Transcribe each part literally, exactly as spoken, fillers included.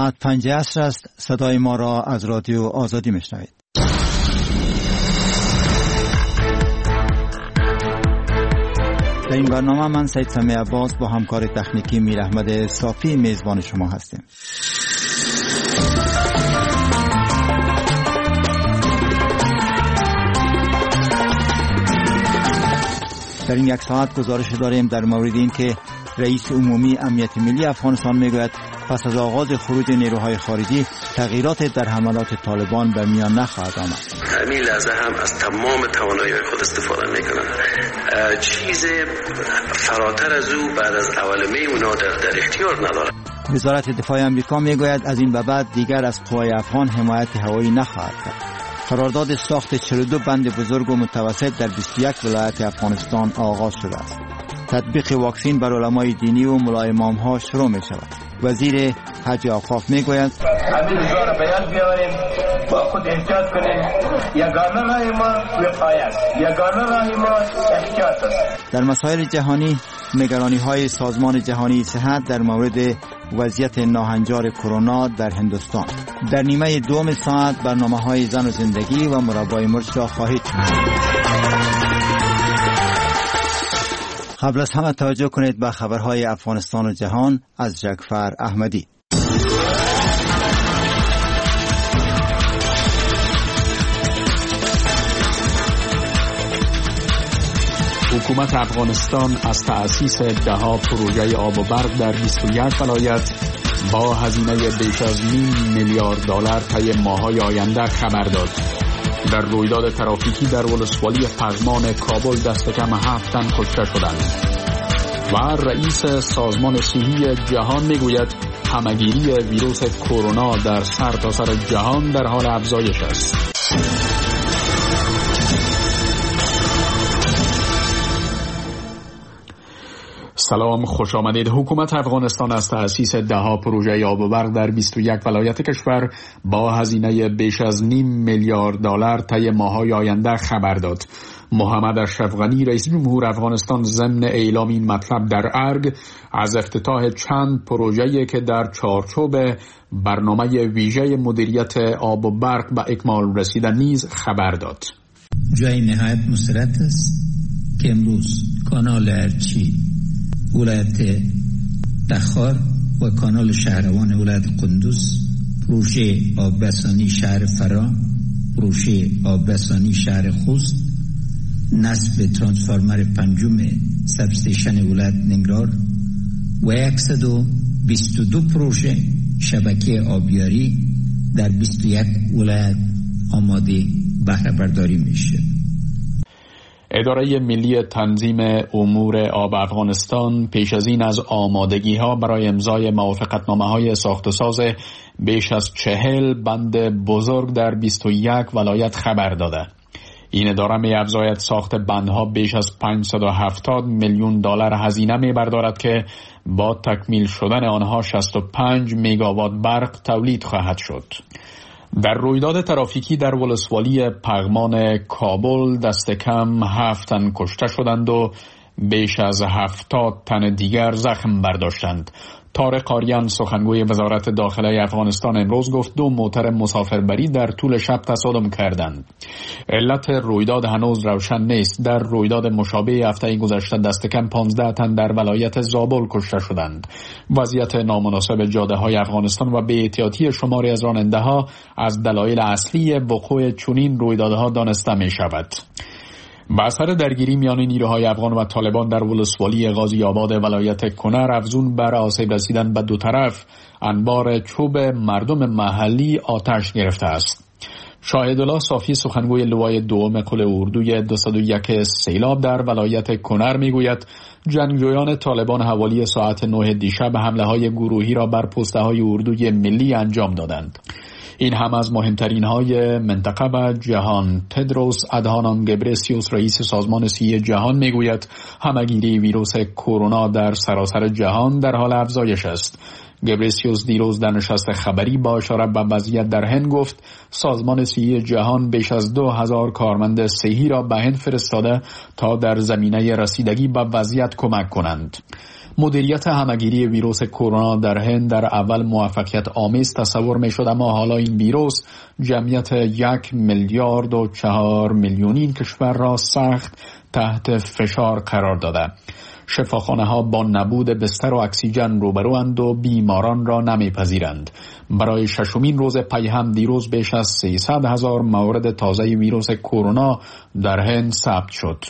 ساعت پنج عصر است. صدای ما را از رادیو آزادی میشنوید. در این برنامه من سید سمیع عباس با همکار تکنیکی میر احمد صافی میزبان شما هستیم. در این یک ساعت گزارش داریم در مورد این که رئیس عمومی امنیت ملی افغانستان میگوید پس از آغاز خروج نیروهای خارجی تغییرات در حملات طالبان به میان نخواهد آمد. همین لحظه هم از تمام توانایی خود استفاده میکنن. چیز فراتر از او بعد از اولمه اونا در, در اختیار نداره. وزارت دفاع امریکا میگوید از این به بعد دیگر از قوای افغان حمایت هوایی نخواهد کرد. قرارداد ساخت چهل و دو بند بزرگ و متوسط در بیست و یک ولایت افغانستان آغاز شده است. تطبیق واکسین بر علمای دینی و ملا امام ها شروع می شود. وزیر حج اوقاف می گوید همین روزا را بیان بیاوریم، با خود احتیاط کنیم. یگانه راه ما وقایه است، یگانه راه ما احتیاط است. در مسائل جهانی نگرانی های سازمان جهانی صحت در مورد وضعیت ناهنجار کرونا در هندوستان. در نیمه دوم ساعت برنامه های زن و زندگی و مربای مرچ را خواهید شنید. قبل از همه توجه کنید به خبرهای افغانستان و جهان از جعفر احمدی. حکومت افغانستان از تأسیس دهها پروژه آب و برق در بیست و یک ولایت با هزینه بیش از نیم میلیارد دلار طی ماه‌های آینده خبر داد. در رویداد ترافیکی در ولسوالی پغمان کابل دست کم هفت تن کشته شدند. و رئیس سازمان صحی جهان میگوید همه‌گیری ویروس کرونا در سرتاسر جهان در حال افزایش است. سلام، خوش آمدید. حکومت افغانستان از تأسیس دهها پروژه آب و برق در بیست و یک ولایت کشور با هزینه بیش از نیم میلیارد دلار طی ماه‌های آینده خبر داد. محمد اشرف غنی رئیس جمهور افغانستان ضمن اعلام این مطلب در ارگ از افتتاح چند پروژه‌ای که در چارچوب برنامه ویژه مدیریت آب و برق به اکمال رسیدن نیز خبر داد. جای نهایت مسرت است که امروز کانال ارچی ولایت تخار و کانال شهروان ولایت قندوز، پروژه آبرسانی شهر فرا، پروژه آبرسانی شهر خوست، نصب ترانسفورمر پنجم سبستیشن ولایت ننگرهار و صد و بیست و دو پروژه شبکه آبیاری در بیست و یک ولایت آماده بهره برداری میشه. اداره ملی تنظیم امور آب افغانستان پیش از این از آمادگی ها برای امضای موافقتنامه های ساخت و ساز بیش از چهل بند بزرگ در بیست و یک ولایت خبر داده. این اداره می افزاید ساخت بندها بیش از پانصد و هفتاد میلیون دلار هزینه می بردارد که با تکمیل شدن آنها شصت و پنج مگاوات برق تولید خواهد شد. در رویداد ترافیکی در ولسوالی پغمان کابل دست کم هفت تن کشته شدند و بیش از هفتاد تن دیگر زخم برداشتند. طارق آریان سخنگوی وزارت داخله افغانستان امروز گفت دو موتر مسافربری در طول شب تصادم کردند. علت رویداد هنوز روشن نیست. در رویداد مشابه هفته گذشته دست کم پانزده تن در ولایت زابل کشته شدند. وضعیت نامناسب جاده های افغانستان و بی‌احتیاطی شماری از راننده ها از دلایل اصلی وقوع چنین رویدادها دانسته می شود. با اثر درگیری میان نیروهای افغان و طالبان در ولسوالی غازی آباد ولایت کنر افزون بر آسیب رسیدن به دو طرف انبار چوب مردم محلی آتش گرفته است. شاهدالله صافی سخنگوی لوای دوم قل اردوی دویست و یک سیلاب در ولایت کنر میگوید جنگجویان طالبان حوالی ساعت نه دیشب حمله های گروهی را بر پسته های اردوی ملی انجام دادند. این هم از مهمترین های منطقه و جهان. تدروس ادهانم گبرسیوس رئیس سازمان صحی جهان میگوید همه‌گیری ویروس کرونا در سراسر جهان در حال افزایش است. گبرسیوس دیروز در نشست خبری با اشاره به وضعیت در هند گفت سازمان صحی جهان بیش از دو هزار کارمند صحی را به هند فرستاده تا در زمینه رسیدگی به وضعیت کمک کنند. مدیریت همگیری ویروس کرونا در هند در اول موفقیت آمیز تصور می شد، اما حالا این ویروس جمعیت یک میلیارد و چهار میلیونی کشور را سخت تحت فشار قرار داده. شفاخانه ها با نبود بستر و اکسیژن روبروند و بیماران را نمیپذیرند. برای ششمین روز پی هم دیروز بیش از سیصد هزار مورد تازه ویروس کرونا در هند ثبت شد.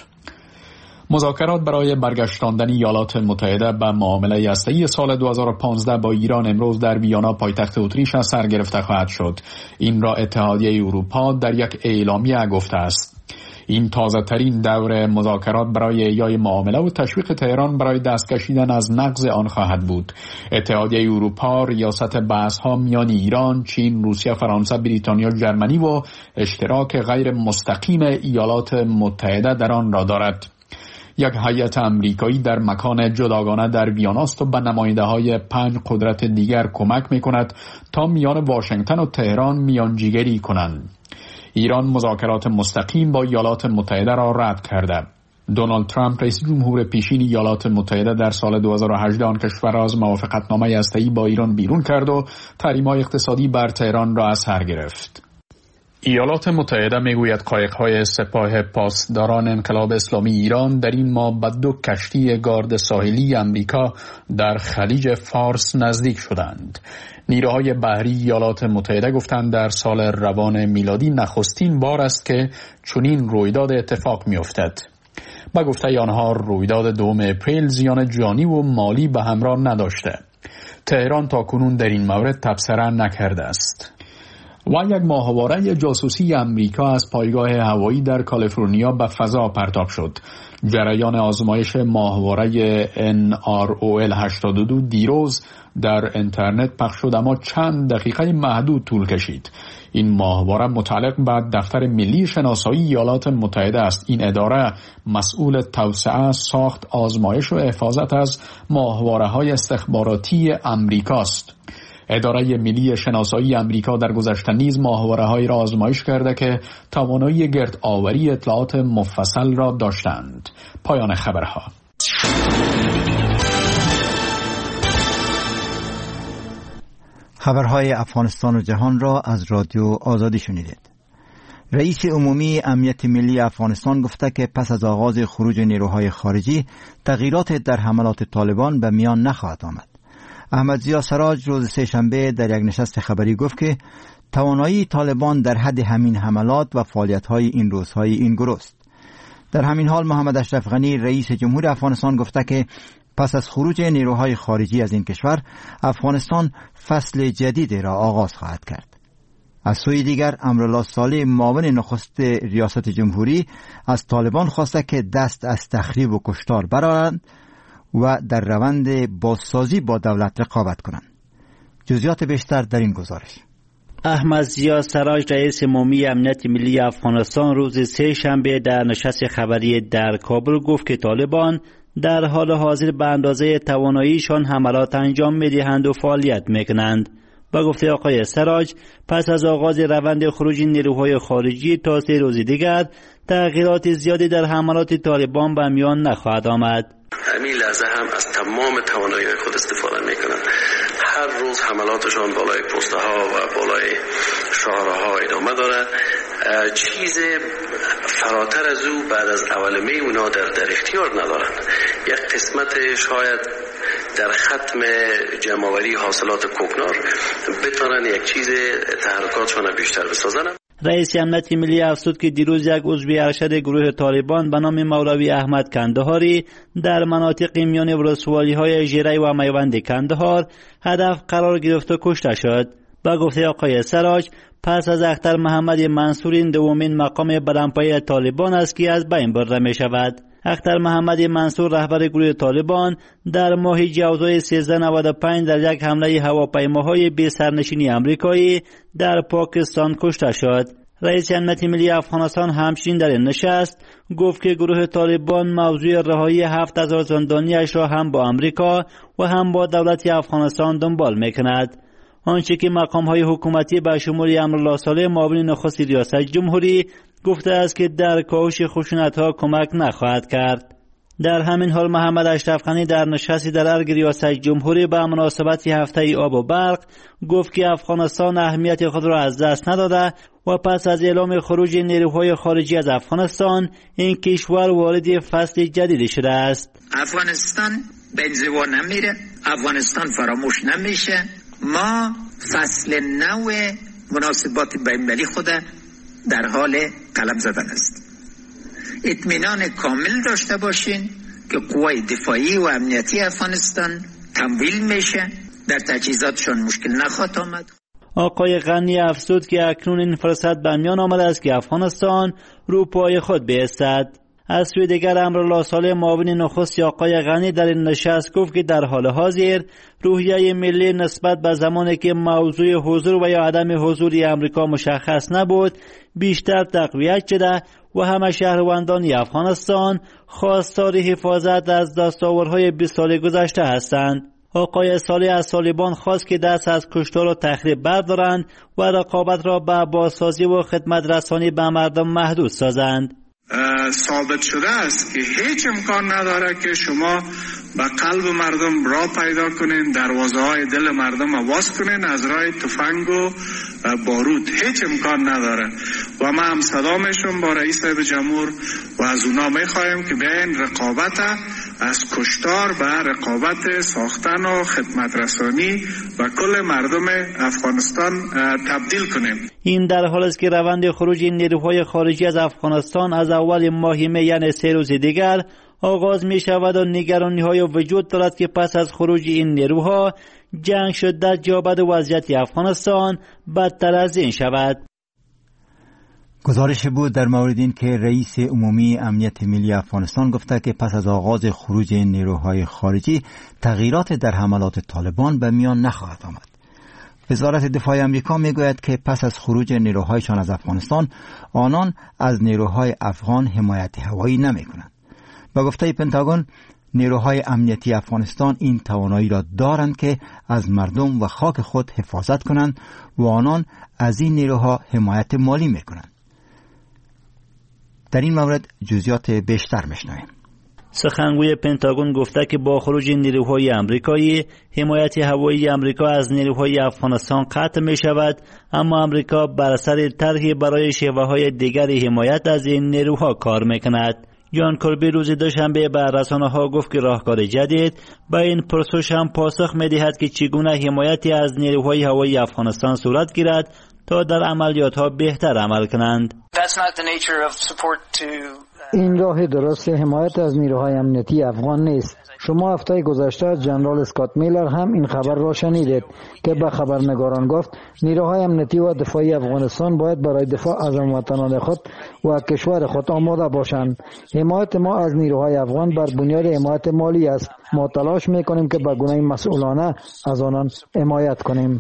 مذاکرات برای برگشتاندن ایالات متحده به معامله هسته‌ای سال دو هزار و پانزده با ایران امروز در ویانا پایتخت اتریش سر گرفته خواهد شد. این را اتحادیه اروپا در یک اعلامیه گفته است. این تازه ترین دور مذاکرات برای احیای معامله و تشویق تهران برای دست کشیدن از نقض آن خواهد بود. اتحادیه اروپا ریاست بحث‌ها میان ایران، چین، روسیه، فرانسه، بریتانیا، ژرمنی و اشتراک غیر مستقیم ایالات متحده در آن را دارد. یک هیئت امریکایی در مکان جداگانه در ویاناست و به نماینده‌های پنج قدرت دیگر کمک می‌کند تا میان واشنگتن و تهران میانجیگری کنند. ایران مذاکرات مستقیم با ایالات متحده را رد کرده. دونالد ترامپ رئیس جمهور پیشین ایالات متحده در سال دو هزار و هجده آن کشور را از موافقتنامه هسته‌ای با ایران بیرون کرد و تحریم‌های اقتصادی بر تهران را از سر گرفت. ایالات متحده میگوید قایق‌های سپاه پاسداران انقلاب اسلامی ایران در این ماه به دو کشتی گارد ساحلی امریکا در خلیج فارس نزدیک شدند. نیروهای بحری ایالات متحده گفتند در سال روان میلادی نخستین بار است که چنین رویداد اتفاق می‌افتد. با گفته آنها رویداد دوم اپریل زیان جانی و مالی به همراه نداشته. تهران تاکنون در این مورد تبصره نکرده است. و یک ماهواره جاسوسی امریکا از پایگاه هوایی در کالیفرنیا به فضا پرتاب شد. جریان آزمایش ماهواره ان آر او ال هشتاد و دو دیروز در اینترنت پخش شد، اما چند دقیقه محدود طول کشید. این ماهواره متعلق به دفتر ملی شناسایی ایالات متحده است. این اداره مسئول توسعه، ساخت، آزمایش و حفاظت از ماهواره‌های استخباراتی امریکاست. اداره ملی شناسایی امریکا در گذشته نیز ماهواره‌هایی را آزمایش کرده که توانایی گرد آوری اطلاعات مفصل را داشتند. پایان خبرها. خبرهای افغانستان و جهان را از رادیو آزادی شنیدید. رئیس عمومی امنیت ملی افغانستان گفته که پس از آغاز خروج نیروهای خارجی تغییرات در حملات طالبان به میان نخواهد آمد. احمد ضیا سراج روز سه شنبه در یک نشست خبری گفت که توانایی طالبان در حد همین حملات و فعالیت‌های این روزهای این گروه است. در همین حال محمد اشرف غنی رئیس جمهور افغانستان گفته که پس از خروج نیروهای خارجی از این کشور افغانستان فصل جدید را آغاز خواهد کرد. از سوی دیگر امرالله صالح معاون نخست ریاست جمهوری از طالبان خواسته که دست از تخریب و کشتار برآورند و در روند بازسازی با دولت رقابت کنند. جزئیات بیشتر در این گزارش. احمد ضیا سراج رئیس عمومی امنیت ملی افغانستان روز سه شنبه در نشست خبری در کابل گفت که طالبان در حال حاضر به اندازه تواناییشان حملات انجام می‌دهند و فعالیت می‌کنند. با گفته آقای سراج پس از آغاز روند خروج نیروهای خارجی تا سه روز دیگر تغییرات زیادی در حملات طالبان به میان نخواهد آمد. همین لحظه هم از تمام توانایی خود استفاده میکنند. هر روز حملاتشان بالای پسته ها و بالای شهرها ادامه دارد. چیز فراتر از او بعد از اولمه اونا در, در اختیار ندارند. یک قسمت شاید در ختم جمع‌آوری حاصلات کوکنار بتونن یک چیز تحرکاتشان بیشتر بسازن. رئیس امنیت ملی افزود که دیروز یک عضو ارشد گروه طالبان به نام مولوی احمد کندهاری در مناطق میان ولسوالی‌های ژیره و میوند کندهار هدف قرار گرفت و کشته شد. با گفته آقای سراج پس از اختر محمد منصور این دومین مقام بلندپایه طالبان است که از بین برده می شود. اختر محمد منصور رهبر گروه طالبان در ماه جوزای سیزده نود و پنج در یک حمله هواپیماهای بی سرنشینی آمریکایی در پاکستان کشته شد. رئیس امنیت ملی افغانستان همچنین در این نشست گفت که گروه طالبان موضوع رهایی هفت هزار زندانیش را هم با آمریکا و هم با دولت افغانستان دنبال میکند. آنچه که مقام‌های حکومتی به شمول امرالله صالح معاون نخست ریاست جمهوری گفته است که در کاهش خشونت‌ها کمک نخواهد کرد. در همین حال محمد اشرف غنی در نشستی در ارگ ریاست جمهوری به مناسبت هفته آب و برق گفت که افغانستان اهمیت خود را از دست نداده و پس از اعلام خروج نیروهای خارجی از افغانستان این کشور وارد فصل جدیدی شده است. افغانستان به انزوا نمیره، افغانستان فراموش نمیشه. ما فصل نو مناسبات بین‌المللی خود در حال قلم زدن است. اطمینان کامل داشته باشین که قوای دفاعی و امنیتی افغانستان تمویل میشه، در تجهیزاتشون مشکل نخواهد آمد. آقای غنی افزود که اکنون این فرصت به میان آمده است که افغانستان رو پای خود بایستد. از سوی دیگر امرالله صالح معاون نخست آقای غنی در این نشست گفت که در حال حاضر روحیه ملی نسبت به زمانی که موضوع حضور و یا عدم حضور امریکا مشخص نبود بیشتر تقویت شده و همه شهروندان افغانستان خواستار حفاظت از دستاوردهای بیست سال گذشته هستند. آقای صالح از طالبان خواست که دست از کشتار و تخریب بردارند و رقابت را به بازسازی و خدمت رسانی به مردم محدود سازند. ثابت شده است که هیچ امکان نداره که شما به قلب مردم راه پیدا کنین، دروازه های دل مردم را باز کنین از راه تفنگ و بارود. هیچ امکان نداره و ما هم صدا میشم با رئیس صاحب جمهور و از اونا میخوایم که بیاین رقابت از کشتار به رقابت ساختن و خدمت رسانی و کل مردم افغانستان تبدیل کنیم. این در حال است که روند خروج نیروهای خارجی از افغانستان از اول ماه می یعنی سه روز دیگر آغاز می شود و نگرانی های وجود دارد که پس از خروج این نیروها جنگ شدت یابد و وضعیت افغانستان بدتر از این شود. گزارش بود در مورد این که رئیس عمومی امنیت ملی افغانستان گفته که پس از آغاز خروج نیروهای خارجی تغییرات در حملات طالبان به میان نخواهد آمد. وزارت دفاع آمریکا میگوید که پس از خروج نیروهایشان از افغانستان آنان از نیروهای افغان حمایت هوایی نمی‌کنند. با گفته پنتاگون نیروهای امنیتی افغانستان این توانایی را دارند که از مردم و خاک خود حفاظت کنند و آنان از این نیروها حمایت مالی می‌کنند. در این مورد جزئیات بیشتر میشنویم. سخنگوی پنتاگون گفته که با خروج نیروهای آمریکایی حمایت هوایی آمریکا از نیروهای افغانستان قطع می شود، اما آمریکا بر اثر طرحی برای شیوه‌های دیگری حمایت از این نیروها کار میکند. جان کربی روز دوشنبه به رسانه‌ها گفت که راهکار جدید به این پرسش هم پاسخ می‌دهد که چگونه حمایتی از نیروهای هوایی افغانستان صورت گیرد تا در عملیات‌ها بهتر عمل کنند. این راه درست حمایت از نیروهای امنیتی افغان نیست. شما هفته گذشته جنرال اسکات میلر هم این خبر را شنیدید که به خبرنگاران گفت نیروهای امنیتی و دفاعی افغانستان باید برای دفاع از هموطنان خود و کشور خود آماده باشند. حمایت ما از نیروهای افغان بر بنیاد حمایت مالی است. ما تلاش میکنیم که به گونه مسئولانه از آنان حمایت کنیم.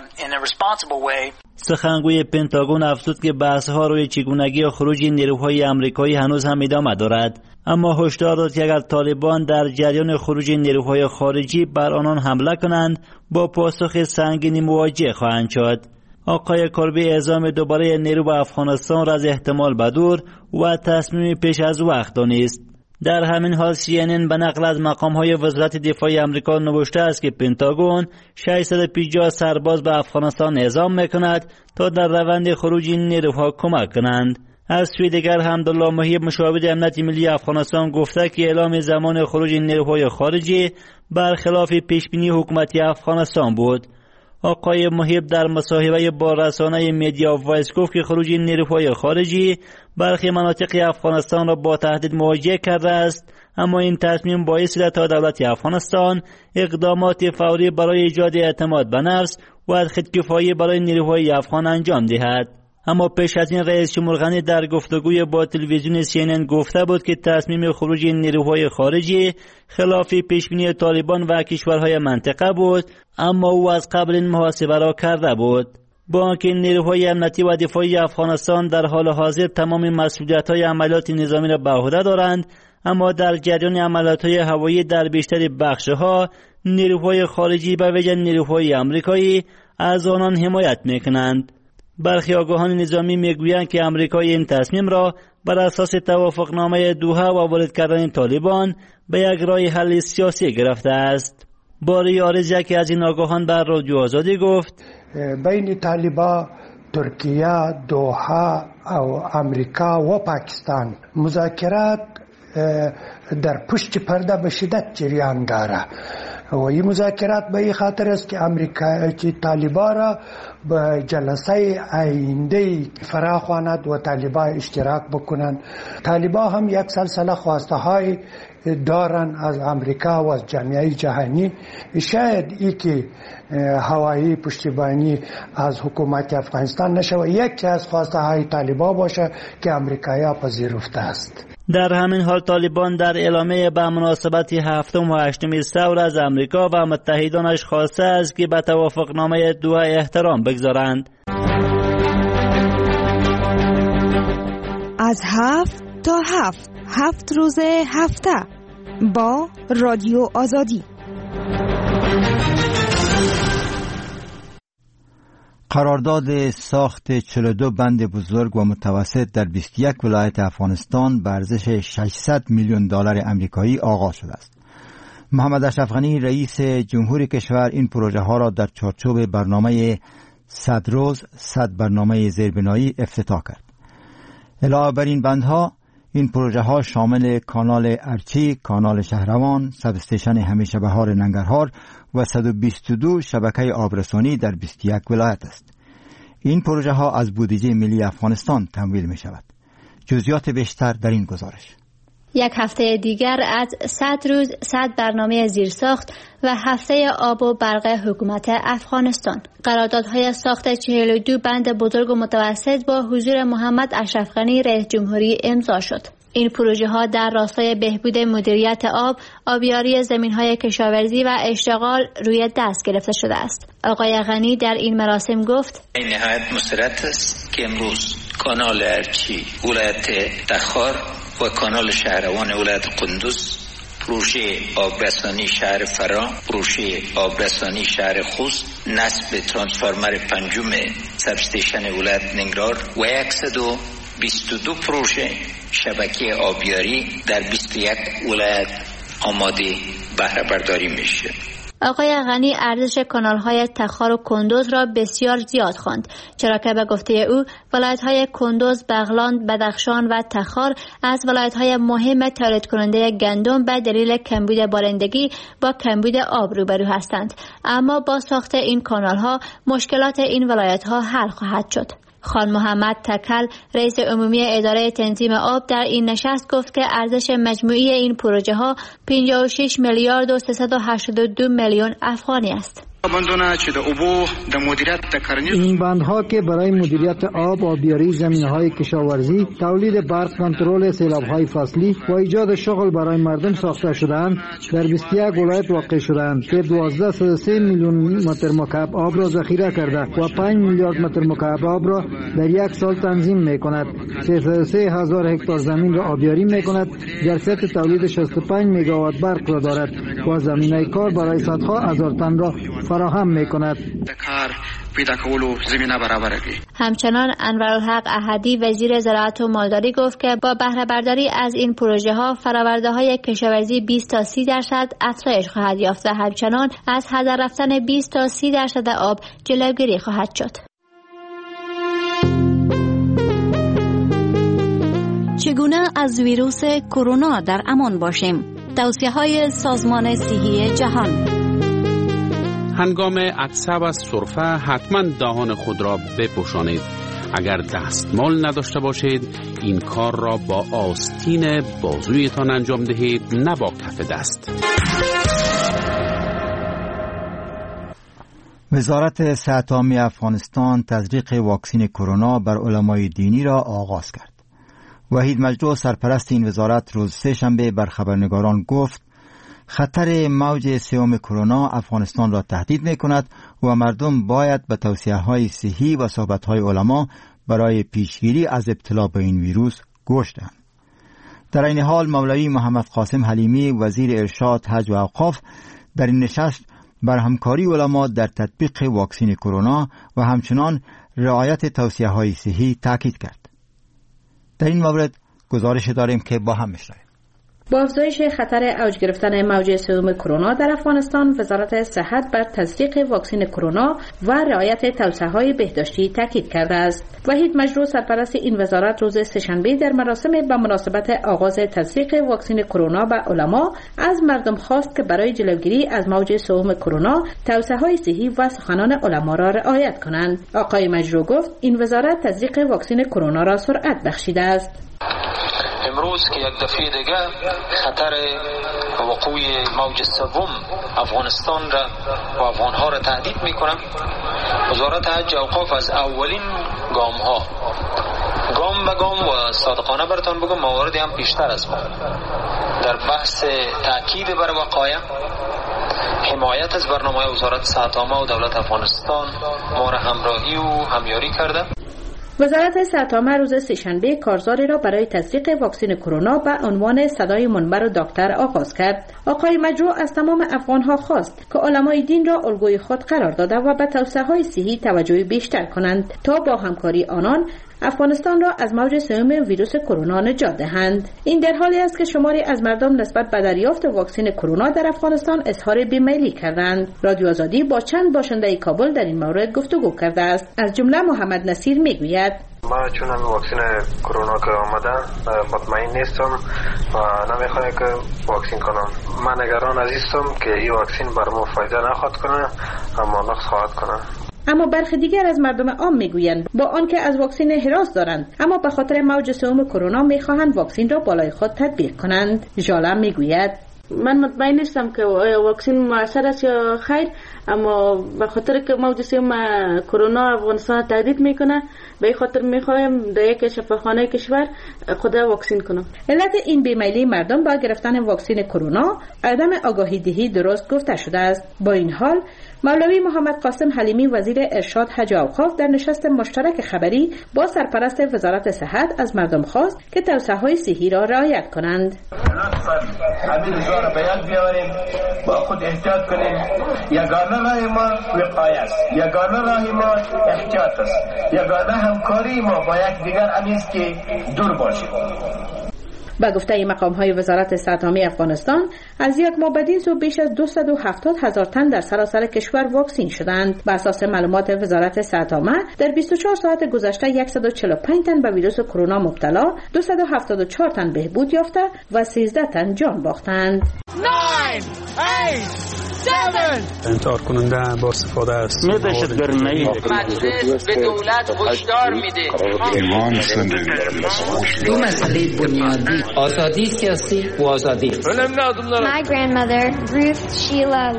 سخنگوی پنتاگون افزود که بحث‌ها روی چگونگی خروج نیروهای آمریکایی هنوز هم ادامه دارد، اما هشدار داد که اگر طالبان در جریان خروج نیروهای خارجی بر آنان حمله کنند با پاسخ سنگینی مواجه خواهند شد. آقای کربی اعزام دوباره نیرو به افغانستان را از احتمال بدور و تصمیم پیش از وقت دانست. در همین حال سی ان ان به نقل از مقام‌های وزارت دفاع آمریکا نوشته است که پنتاگون ششصد و پنجاه سرباز به افغانستان اعزام می‌کند تا در روند خروج این نیروها کمک کنند. از سوی دیگر حمدالله محیب مشاور امنیت ملی افغانستان گفته که اعلام زمان خروج نیروهای خارجی برخلاف پیشبینی حکومت افغانستان بود. آقای محیب در مصاحبه با رسانه میدیا وایس گفت که خروج نیروهای خارجی برخی مناطق افغانستان را با تهدید مواجه کرده است، اما این تصمیم باعث شده تا دولت افغانستان اقدامات فوری برای ایجاد اعتماد به نفس و خودکفایی برای نیروهای افغان انجام دهد. اما پیش از این رئیس جمهور غنی در گفتگوی با تلویزیون سی ان ان گفته بود که تصمیم خروج نیروهای خارجی خلاف پیشبینی طالبان و کشورهای منطقه بود، اما او از قبل این محاسبه را کرده بود. با آنکه نیروهای امنیتی و دفاعی افغانستان در حال حاضر تمام مسئولیت‌های عملیات نظامی را به عهده دارند، اما در جریان عملیات‌های هوایی در بیشتر بخش‌ها نیروهای خارجی به ویژه نیروهای آمریکایی از آنان حمایت می‌کنند. برخی آگاهان نظامی میگویند که امریکا این تصمیم را بر اساس توافقنامه دوحه و وارد کردن طالبان به یک راه حل سیاسی گرفته است. باری آرز یکی از این آگاهان بر رادیو آزادی گفت بین طالبان، ترکیه، دوحه و امریکا و پاکستان مذاکرات در پشت پرده به شدت جریان داره و این مذاکرات به این خاطر است که امریکا که طالبان را به جلسه آینده فرا خواند و طالبان اشتراک بکنند. طالبان هم یک سلسله خواسته های دارن از امریکا و از جامعه جهانی. شاید ای که هوایی پشتیبانی از حکومت افغانستان نشود یکی از خواسته های طالبان باشه که امریکایی پذیرفته است. در همین حال طالبان در اعلامیه به مناسبت هفتم و هشتم ثور از امریکا و متحدانش خواسته است که به توافقنامه دوحه احترام بگذارند. از هفت تا هفت هفت روز هفته با رادیو آزادی. قرارداد ساخت چهل و دو بند بزرگ و متوسط در بیست و یک ولایت افغانستان به ارزش ششصد میلیون دلار آمریکایی آغاز شده است. محمد اشرف غنی رئیس جمهوری کشور این پروژه ها را در چارچوب برنامه صد روز صد برنامه زیربنایی افتتاح کرد. علاوه بر این بندها این پروژه ها شامل کانال ارچی، کانال شهروان، سب استیشن همیشه بهار ننگرهار و صد و بیست و دو شبکه آبرسانی در بیست و یک ولایت است. این پروژه ها از بودجه ملی افغانستان تمویل می شود. جزئیات بیشتر در این گزارش. یک هفته دیگر از صد روز صد برنامه زیرساخت و هفته آب و برق حکومت افغانستان. قراردادهای ساخت چهل و دو بند بزرگ و متوسط با حضور محمد اشرف غنی رئیس جمهوری امضا شد. این پروژه ها در راستای بهبود مدیریت آب، آبیاری زمین‌های کشاورزی و اشتغال روی دست گرفته شده است. آقای غنی در این مراسم گفت: این نهایت مسرت است که امروز کانال ارچی ولایت تخار و کانال شهروان ولایت قندوز، پروژه آبرسانی شهر فرا، پروژه آبرسانی شهر خوست، نصب ترانسفورمر پنجم سب استیشن ولایت ننگرهار و صد و بیست و دو پروژه شبکه آبیاری در بیست و یک ولایت آماده بهره برداری میشه. آقای غنی ارزش کانال‌های تخار و کندوز را بسیار زیاد خواند، چرا که به گفته او ولایت‌های کندوز، بغلان، بدخشان و تخار از ولایت‌های مهم تولید کننده گندم به دلیل کمبود بارندگی با کمبود آب روبرو هستند، اما با ساخت این کانال‌ها مشکلات این ولایت‌ها حل خواهد شد. خان محمد تکل رئیس عمومی اداره تنظیم آب در این نشست گفت که ارزش مجموعی این پروژه ها پنجاه و شش میلیارد و سیصد و هشتاد و دو میلیون افغانی است. این بندها که برای مدیریت آب، آبیاری زمینهای کشاورزی، تولید برق، کنترل سیلاب‌های فصلی و ایجاد شغل برای مردم ساخته شده‌اند، در بیست و یک ولایت واقع شده‌اند که دوازده و سه میلیون متر مکعب آب را ذخیره کرده و پنج میلیارد متر مکعب آب را در یک سال تنظیم می‌کند. سیصد و سه هزار هکتار زمین را آبیاری می‌کند، ظرفیت تولید شصت و پنج مگاوات برق را دارد و زمینه کار برای صدها هزار تن را فراهم می‌کند. همچنان انورالحق احدی وزیر زراعت و مالداری گفت که با بهره برداری از این پروژه ها فراورده های کشاورزی بیست تا سی درصد افزایش خواهد یافت و همچنان از هدر رفتن بیست تا سی درصد آب جلوگیری خواهد شد. چگونه از ویروس کرونا در امان باشیم؟ توصیه های سازمان صحی جهان. هنگام عطسه و سرفه حتما دهان خود را بپوشانید. اگر دستمال نداشته باشید این کار را با آستین بازویتان انجام دهید، نه با کف دست. وزارت صحت عامه افغانستان تزریق واکسن کرونا بر علمای دینی را آغاز کرد. وحید مجدو سرپرست این وزارت روز سه شنبه بر خبرنگاران گفت خطر موج سوم کرونا افغانستان را تهدید می کند و مردم باید به توصیه های صحی و صحبت های علما برای پیشگیری از ابتلا به این ویروس گوش دهند. در این حال مولوی محمد قاسم حلیمی وزیر ارشاد، حج و اوقاف در این نشست بر همکاری علما در تطبیق واکسن کرونا و همچنان رعایت توصیه‌های صحی تاکید کرد. در این مورد گزارش داریم که با هم میشنویم. با افزایش خطر اوج گرفتن موج سوم کرونا در افغانستان، وزارت صحت بر تصدیق واکسن کرونا و رعایت توصیه‌های بهداشتی تاکید کرده است. وحید مجروح، سرپرست این وزارت، روز سه‌شنبه در مراسم به مناسبت آغاز تصدیق واکسن کرونا به علما از مردم خواست که برای جلوگیری از موج سوم کرونا توصیه‌های صحی و سخنان علما را رعایت کنند. آقای مجروح گفت این وزارت تصدیق واکسن کرونا را سرعت بخشیده است. امروز که یک دفعه دیگه خطر وقوع موج سوم افغانستان را و افغانها را تهدید میکنه، وزارت حج اوقاف از اولین گام ها گام به گام و صادقانه براتون بگم مواردی هم بیشتر از ما در بحث تاکید بر وقایع، حمایت از برنامه وزارت صحت عامه و دولت افغانستان ما را همراهی و همیاری کرده. وزارت صحت عامه روز سه‌شنبه کارزاری را برای تصدیق واکسن کرونا به عنوان صدای منبر و دکتر آغاز کرد. آقای مجروح از تمام افغانها خواست که علمای دین را الگوی خود قرار داده و به توصیه‌های صحی توجه بیشتر کنند تا با همکاری آنان افغانستان را از موج سوم ویروس کرونا نجات دهند. این در حالی است که شماری از مردم نسبت به دریافت واکسن کرونا در افغانستان اظهار بیمیلی کردند. رادیو آزادی با چند باشنده کابل در این مورد گفتگو کرده است. از جمله محمد نصیر میگوید: ما چون هم واکسن کرونا که آمده مطمئن نیستم و نمیخوام که واکسن کنم. من نگران از اینم که این واکسن بر ما فایده نخواهد کنه اما نقص خواهد کنه. اما برخی دیگر از مردم عام میگویند با آنکه از واکسن حراس دارند اما به خاطر موج سوم کرونا میخواهند واکسن را بالای خود تطبیق کنند. ژاله میگوید: من مطمئن نیستم که واکسن موثر است یا خیر، اما به خاطر که موج سوم کرونا افغانستان تهدید میکنه به این خاطر میخوایم در یک شفاخانه کشور خود واکسن کنم. علت این بیمیلی مردم با گرفتن واکسن کرونا عدم آگاهی دهی درست گفته شده است. با این حال مولوی محمد قاسم حلیمی وزیر ارشاد حج و اوقاف در نشست مشترک خبری با سرپرست وزارت صحت از مردم خواست که توصیه‌های صحی را رعایت کنند. همین روزا را به یاد بیاوریم، با خود احتیاط کنیم. یگانه راه ما وقایه است، یگانه راه ما احتیاط است، یگانه همکاری ما با یکدیگر است که دور باشیم. با گفته مقام‌های وزارت صحت عامه افغانستان از یک ماه بدین سو بیش از دویست و هفتاد هزار تن در سراسر کشور واکسین شدند. بر اساس معلومات وزارت صحت عامه در بیست و چهار ساعت گذشته صد و چهل و پنج تن به ویروس کرونا مبتلا، دویست و هفتاد و چهار تن بهبود یافته و سیزده تن جان باختند. انتحار کننده با استفاده است. می دهشتگرمی مجلس به دولت هشدار میده. دو مسئله بنیادی آزادی سیاسی و آزادی. My grandmother Ruth Sheila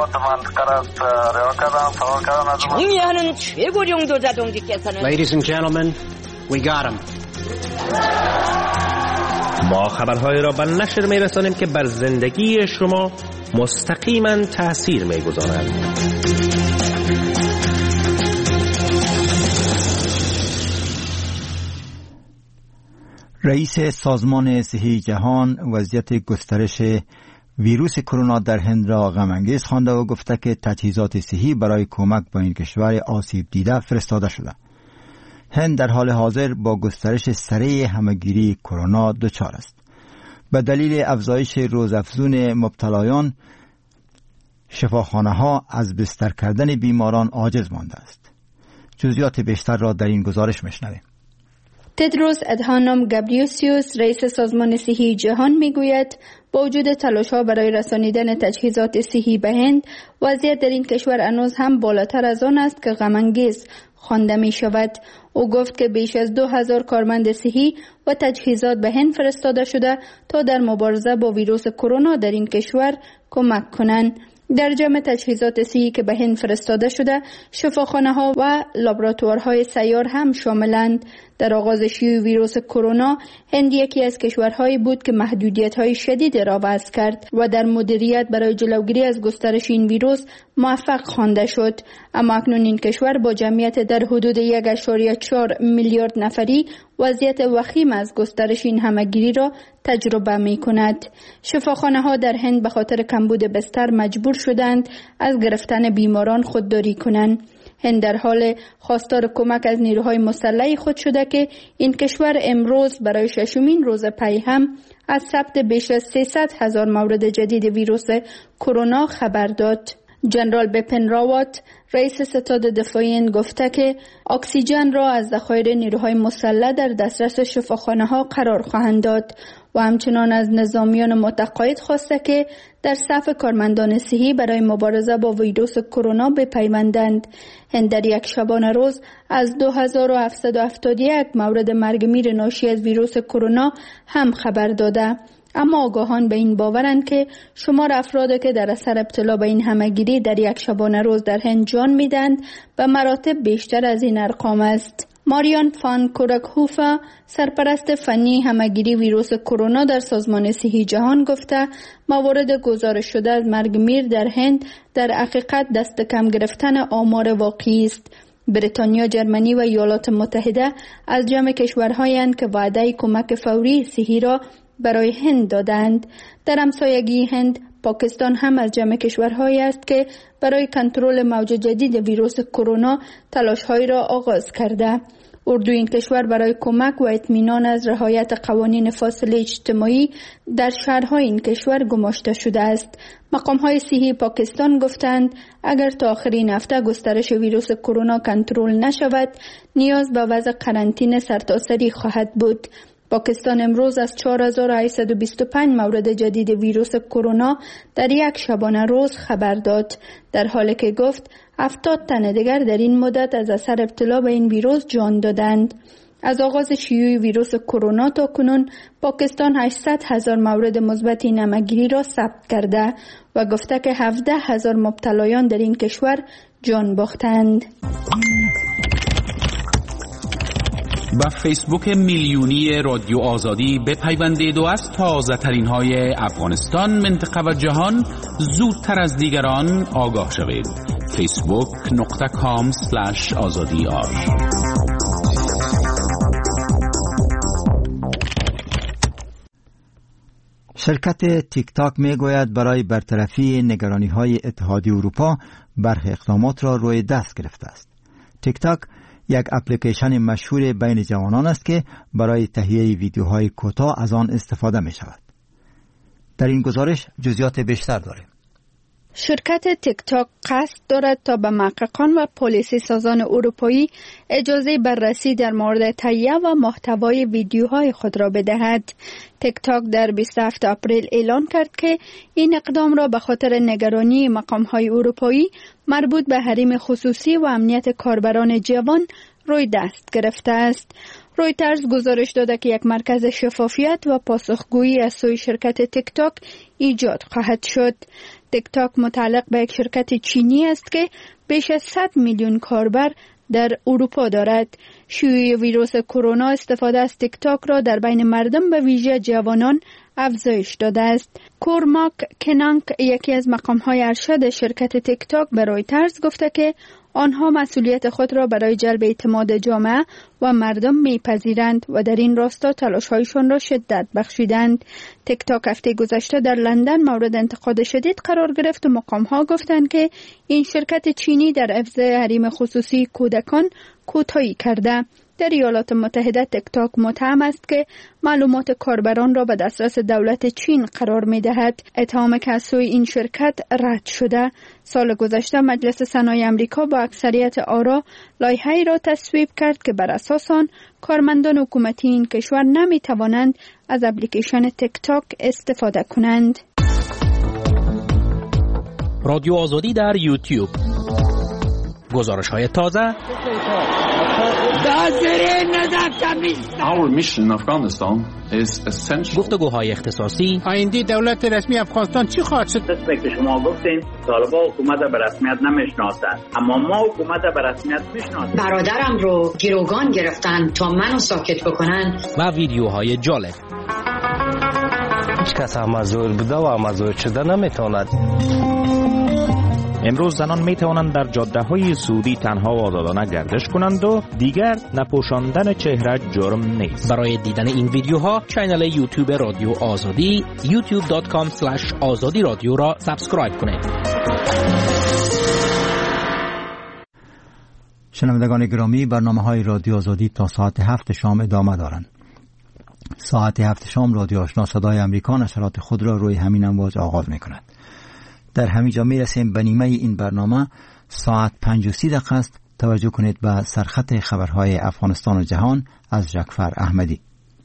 정의하는 최고령 도자동지께서는 Ladies and gentlemen, we got him. ما خبرهای را به نشر می رسانیم که بر زندگی شما مستقیما تأثیر می گذارند. رئیس سازمان صحی جهان وضعیت گسترش ویروس کرونا در هند را غم‌انگیز خوانده و گفته که تجهیزات صحی برای کمک با این کشور آسیب دیده فرستاده شده. هند در حال حاضر با گسترش سریع همه‌گیری کرونا دچار است. به دلیل افزایش روزافزون مبتلایان، شفاخانه‌ها از بستر کردن بیماران عاجز مانده است. جزئیات بیشتر را در این گزارش میشنویم. تدروس ادهانوم گبریوسیوس رئیس سازمان صحی جهان میگوید با وجود تلاش‌ها برای رسانیدن تجهیزات صحی به هند، وضعیت در این کشور هنوز هم بالاتر از آن است که غم‌انگیز خوانده می شود. او گفت که بیش از دو هزار کارمند صحی و تجهیزات به هند فرستاده شده تا در مبارزه با ویروس کرونا در این کشور کمک کنند. در جمع تجهیزات صحی که به هند فرستاده شده، شفاخانه‌ها و لابراتوارهای سیار هم شاملند. در آغاز شیوع ویروس کرونا، هند یکی از کشورهایی بود که محدودیت‌های شدید را وضع کرد و در مدیریت برای جلوگیری از گسترش این ویروس موفق خوانده شد. اما اکنون این کشور با جمعیت در حدود یک ممیز چهار میلیارد نفری وضعیت وخیم از گسترش این همهگیری را تجربه می کند. شفاخانه ها در هند به خاطر کمبود بستر مجبور شدند از گرفتن بیماران خودداری کنند. هند در حال خواستار کمک از نیروهای مسلح خود شده که این کشور امروز برای ششمین روز پی هم از ثبت بیش از سیصد هزار مورد جدید ویروس کرونا خبر داد. جنرال بپن راوت رئیس ستاد دفاعی هند گفته که اکسیژن را از ذخایر نیروهای مسلح در دسترس شفاخانه ها قرار خواهند داد و همچنان از نظامیان متقاعد خواسته که در صف کارمندان صحی برای مبارزه با ویروس کرونا بپیوندند. هند در یک شبانه روز از دو هزار و هفتصد و هفتاد و یک مورد مرگ میر ناشی از ویروس کرونا هم خبر داده. اما آگاهان به این باورند که شمار افرادی که در اثر ابتلا به این همهگیری در یک شبانه روز در هند جان میدند به مراتب بیشتر از این ارقام است. ماریان فان کورکهوفا سرپرست فنی همهگیری ویروس کرونا در سازمان صحی جهان گفته موارد گزارش شده از مرگ میر در هند در حقیقت دست کم گرفتن آمار واقعی است. بریتانیا، جرمنی و ایالات متحده از جمع کشورهایی اند که وعده کمک فوری صحی را برای هند دادند. در همسایگی هند، پاکستان هم از جمع کشورهایی است که برای کنترل موج جدید ویروس کرونا تلاش‌هایی را آغاز کرده. اردو این کشور برای کمک و اطمینان از رعایت قوانین فاصله اجتماعی در شهرهای این کشور گماشته شده است. مقام‌های صحی پاکستان گفتند اگر تا آخر این هفته گسترش ویروس کرونا کنترل نشود، نیاز به وضع قرنطینه سرتاسری خواهد بود. پاکستان امروز از چهار هزار و هشتصد و بیست و پنج مورد جدید ویروس کرونا در یک شبانه روز خبر داد، در حالی که گفت هفتاد تن دیگر در این مدت از اثر ابتلا به این ویروس جان دادند. از آغاز شیوع ویروس کرونا تا کنون پاکستان هشتصد هزار مورد مثبت این همهگیری را ثبت کرده و گفته که هفده هزار مبتلایان در این کشور جان باختند. با فیسبوک میلیونی رادیو آزادی بپیوندید و از تازه ترین های افغانستان، منطقه و جهان زودتر از دیگران آگاه شوید. فیسبوک نقطه کام سلش آزادی آر. شرکت تیک تاک می گوید برای برطرفی نگرانی های اتحادیه اروپا برخی اقدامات را روی دست گرفته است. تیک تاک یک اپلیکیشن مشهور بین جوانان است که برای تهیه ویدیوهای کوتاه از آن استفاده می شود. در این گزارش جزئیات بیشتر داریم. شرکت تیک تاک قصد دارد تا به محققان و پلیسی سازان اروپایی اجازه بررسی در مورد تهیه و محتوای ویدیوهای خود را بدهد. تیک تاک در بیست و هفتم اپریل اعلان کرد که این اقدام را به خاطر نگرانی مقام‌های اروپایی مربوط به حریم خصوصی و امنیت کاربران جوان روی دست گرفته است. رویترز گزارش داده که یک مرکز شفافیت و پاسخگویی از سوی شرکت تیک تاک ایجاد خواهد شد. تیک تاک متعلق به یک شرکت چینی است که بیش از صد میلیون کاربر در اروپا دارد. شیوع ویروس کرونا استفاده از تیک تاک را در بین مردم به ویژه جوانان افزایش داده است. کورماک کنانک، یکی از مقام‌های ارشد شرکت تیک تاک، به رویترز گفته که آنها مسئولیت خود را برای جلب اعتماد جامعه و مردم میپذیرند و در این راستا تلاش‌هایشان را شدت بخشیدند. تیک تاک هفته گذشته در لندن مورد انتقاد شدید قرار گرفت و مقام‌ها گفتند که این شرکت چینی در حفظ حریم خصوصی کودکان کوتاهی کرده. در ایالات متحده تیک تاک متهم است که معلومات کاربران را به دسترس دولت چین قرار می دهد. اتهام که از سوی این شرکت رد شده. سال گذشته مجلس صنایع امریکا با اکثریت آرا لایحه‌ای را تصویب کرد که بر اساس آن کارمندان حکومتی این کشور نمی توانند از اپلیکیشن تیک تاک استفاده کنند. رادیو آزادی در یوتیوب، گزارش های تازه. گفتگوهای اختصاصی. آینده دولت رسمی افغانستان چی خواهد شد؟ دسته که شما گفتین طالبان حکومت به رسمیت نمیشناسند، اما ما حکومت به رسمیت میشناسیم. برادرم رو گروگان گرفتن تا منو ساکت بکنن. و ویدیوهای جالب. هیچ کس هم مزور بوده و مزور شده نمیتواند. امروز زنان می توانند در جاده های سعودی تنها و آزادانه گردش کنند و دیگر نپوشاندن چهره جرم نیست. برای دیدن این ویدیوها کانال یوتیوب رادیو آزادی یوتیوب دات کام اسلش آزادی رادیو را سابسکرایب کنید. شنوندگان گرامی، برنامه های رادیو آزادی تا ساعت هفت شام ادامه دارند. ساعت هفت شام رادیو آشنا صدای امریکا نشرات خود را روی همین امواج آغاز می کند. در همینجا می رسیم به نیمه این برنامه. ساعت پنج و سی دقیقه است. توجه کنید به سرخط خبرهای افغانستان و جهان از جعفر احمدی.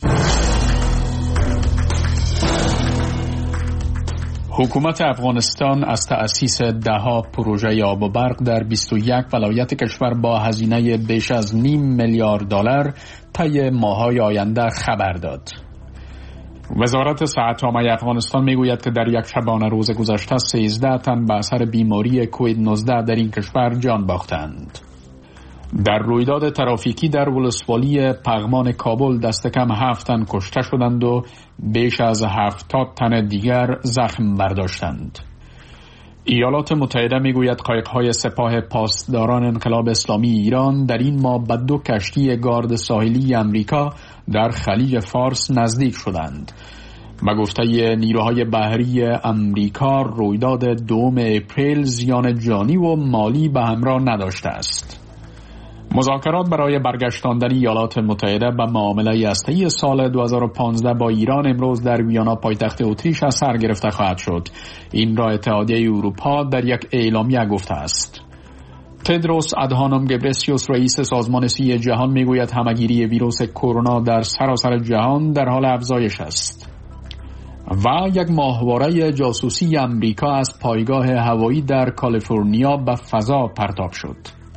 حکومت افغانستان از تأسیس ده‌ها پروژه آب و برق در بیست و یک ولایت کشور با هزینه بیش از نیم میلیارد دلار طی ماه‌های آینده خبر داد. وزارت صحت عامه افغانستان میگوید که در یک شبانه روز گذشته سیزده تن به اثر بیماری کووید نوزده در این کشور جان باختند. در رویداد ترافیکی در ولسوالی پغمان کابل دست کم هفت تن کشته شدند و بیش از هفتاد تن دیگر زخم برداشتند. ایالات متحده میگوید قایق‌های سپاه پاسداران انقلاب اسلامی ایران در این ماه به دو کشتی گارد ساحلی امریکا در خلیج فارس نزدیک شدند. به گفته نیروهای بحری امریکا رویداد دوم اپریل زیان جانی و مالی به همراه نداشته است. مذاکرات برای برگشتاندن ایالات متحده به معامله هسته‌ای سال دو هزار و پانزده با ایران امروز در ویانا پایتخت اتریش از سر گرفته خواهد شد. این را اتحادیه اروپا در یک اعلامیه گفته است. تدروس ادهانوم گبرسیوس رئیس سازمان صحی جهان میگوید همهگیری ویروس کرونا در سراسر جهان در حال افزایش است. و یک ماهواره جاسوسی امریکا از پایگاه هوایی در کالیفرنیا به فضا پرتاب شد.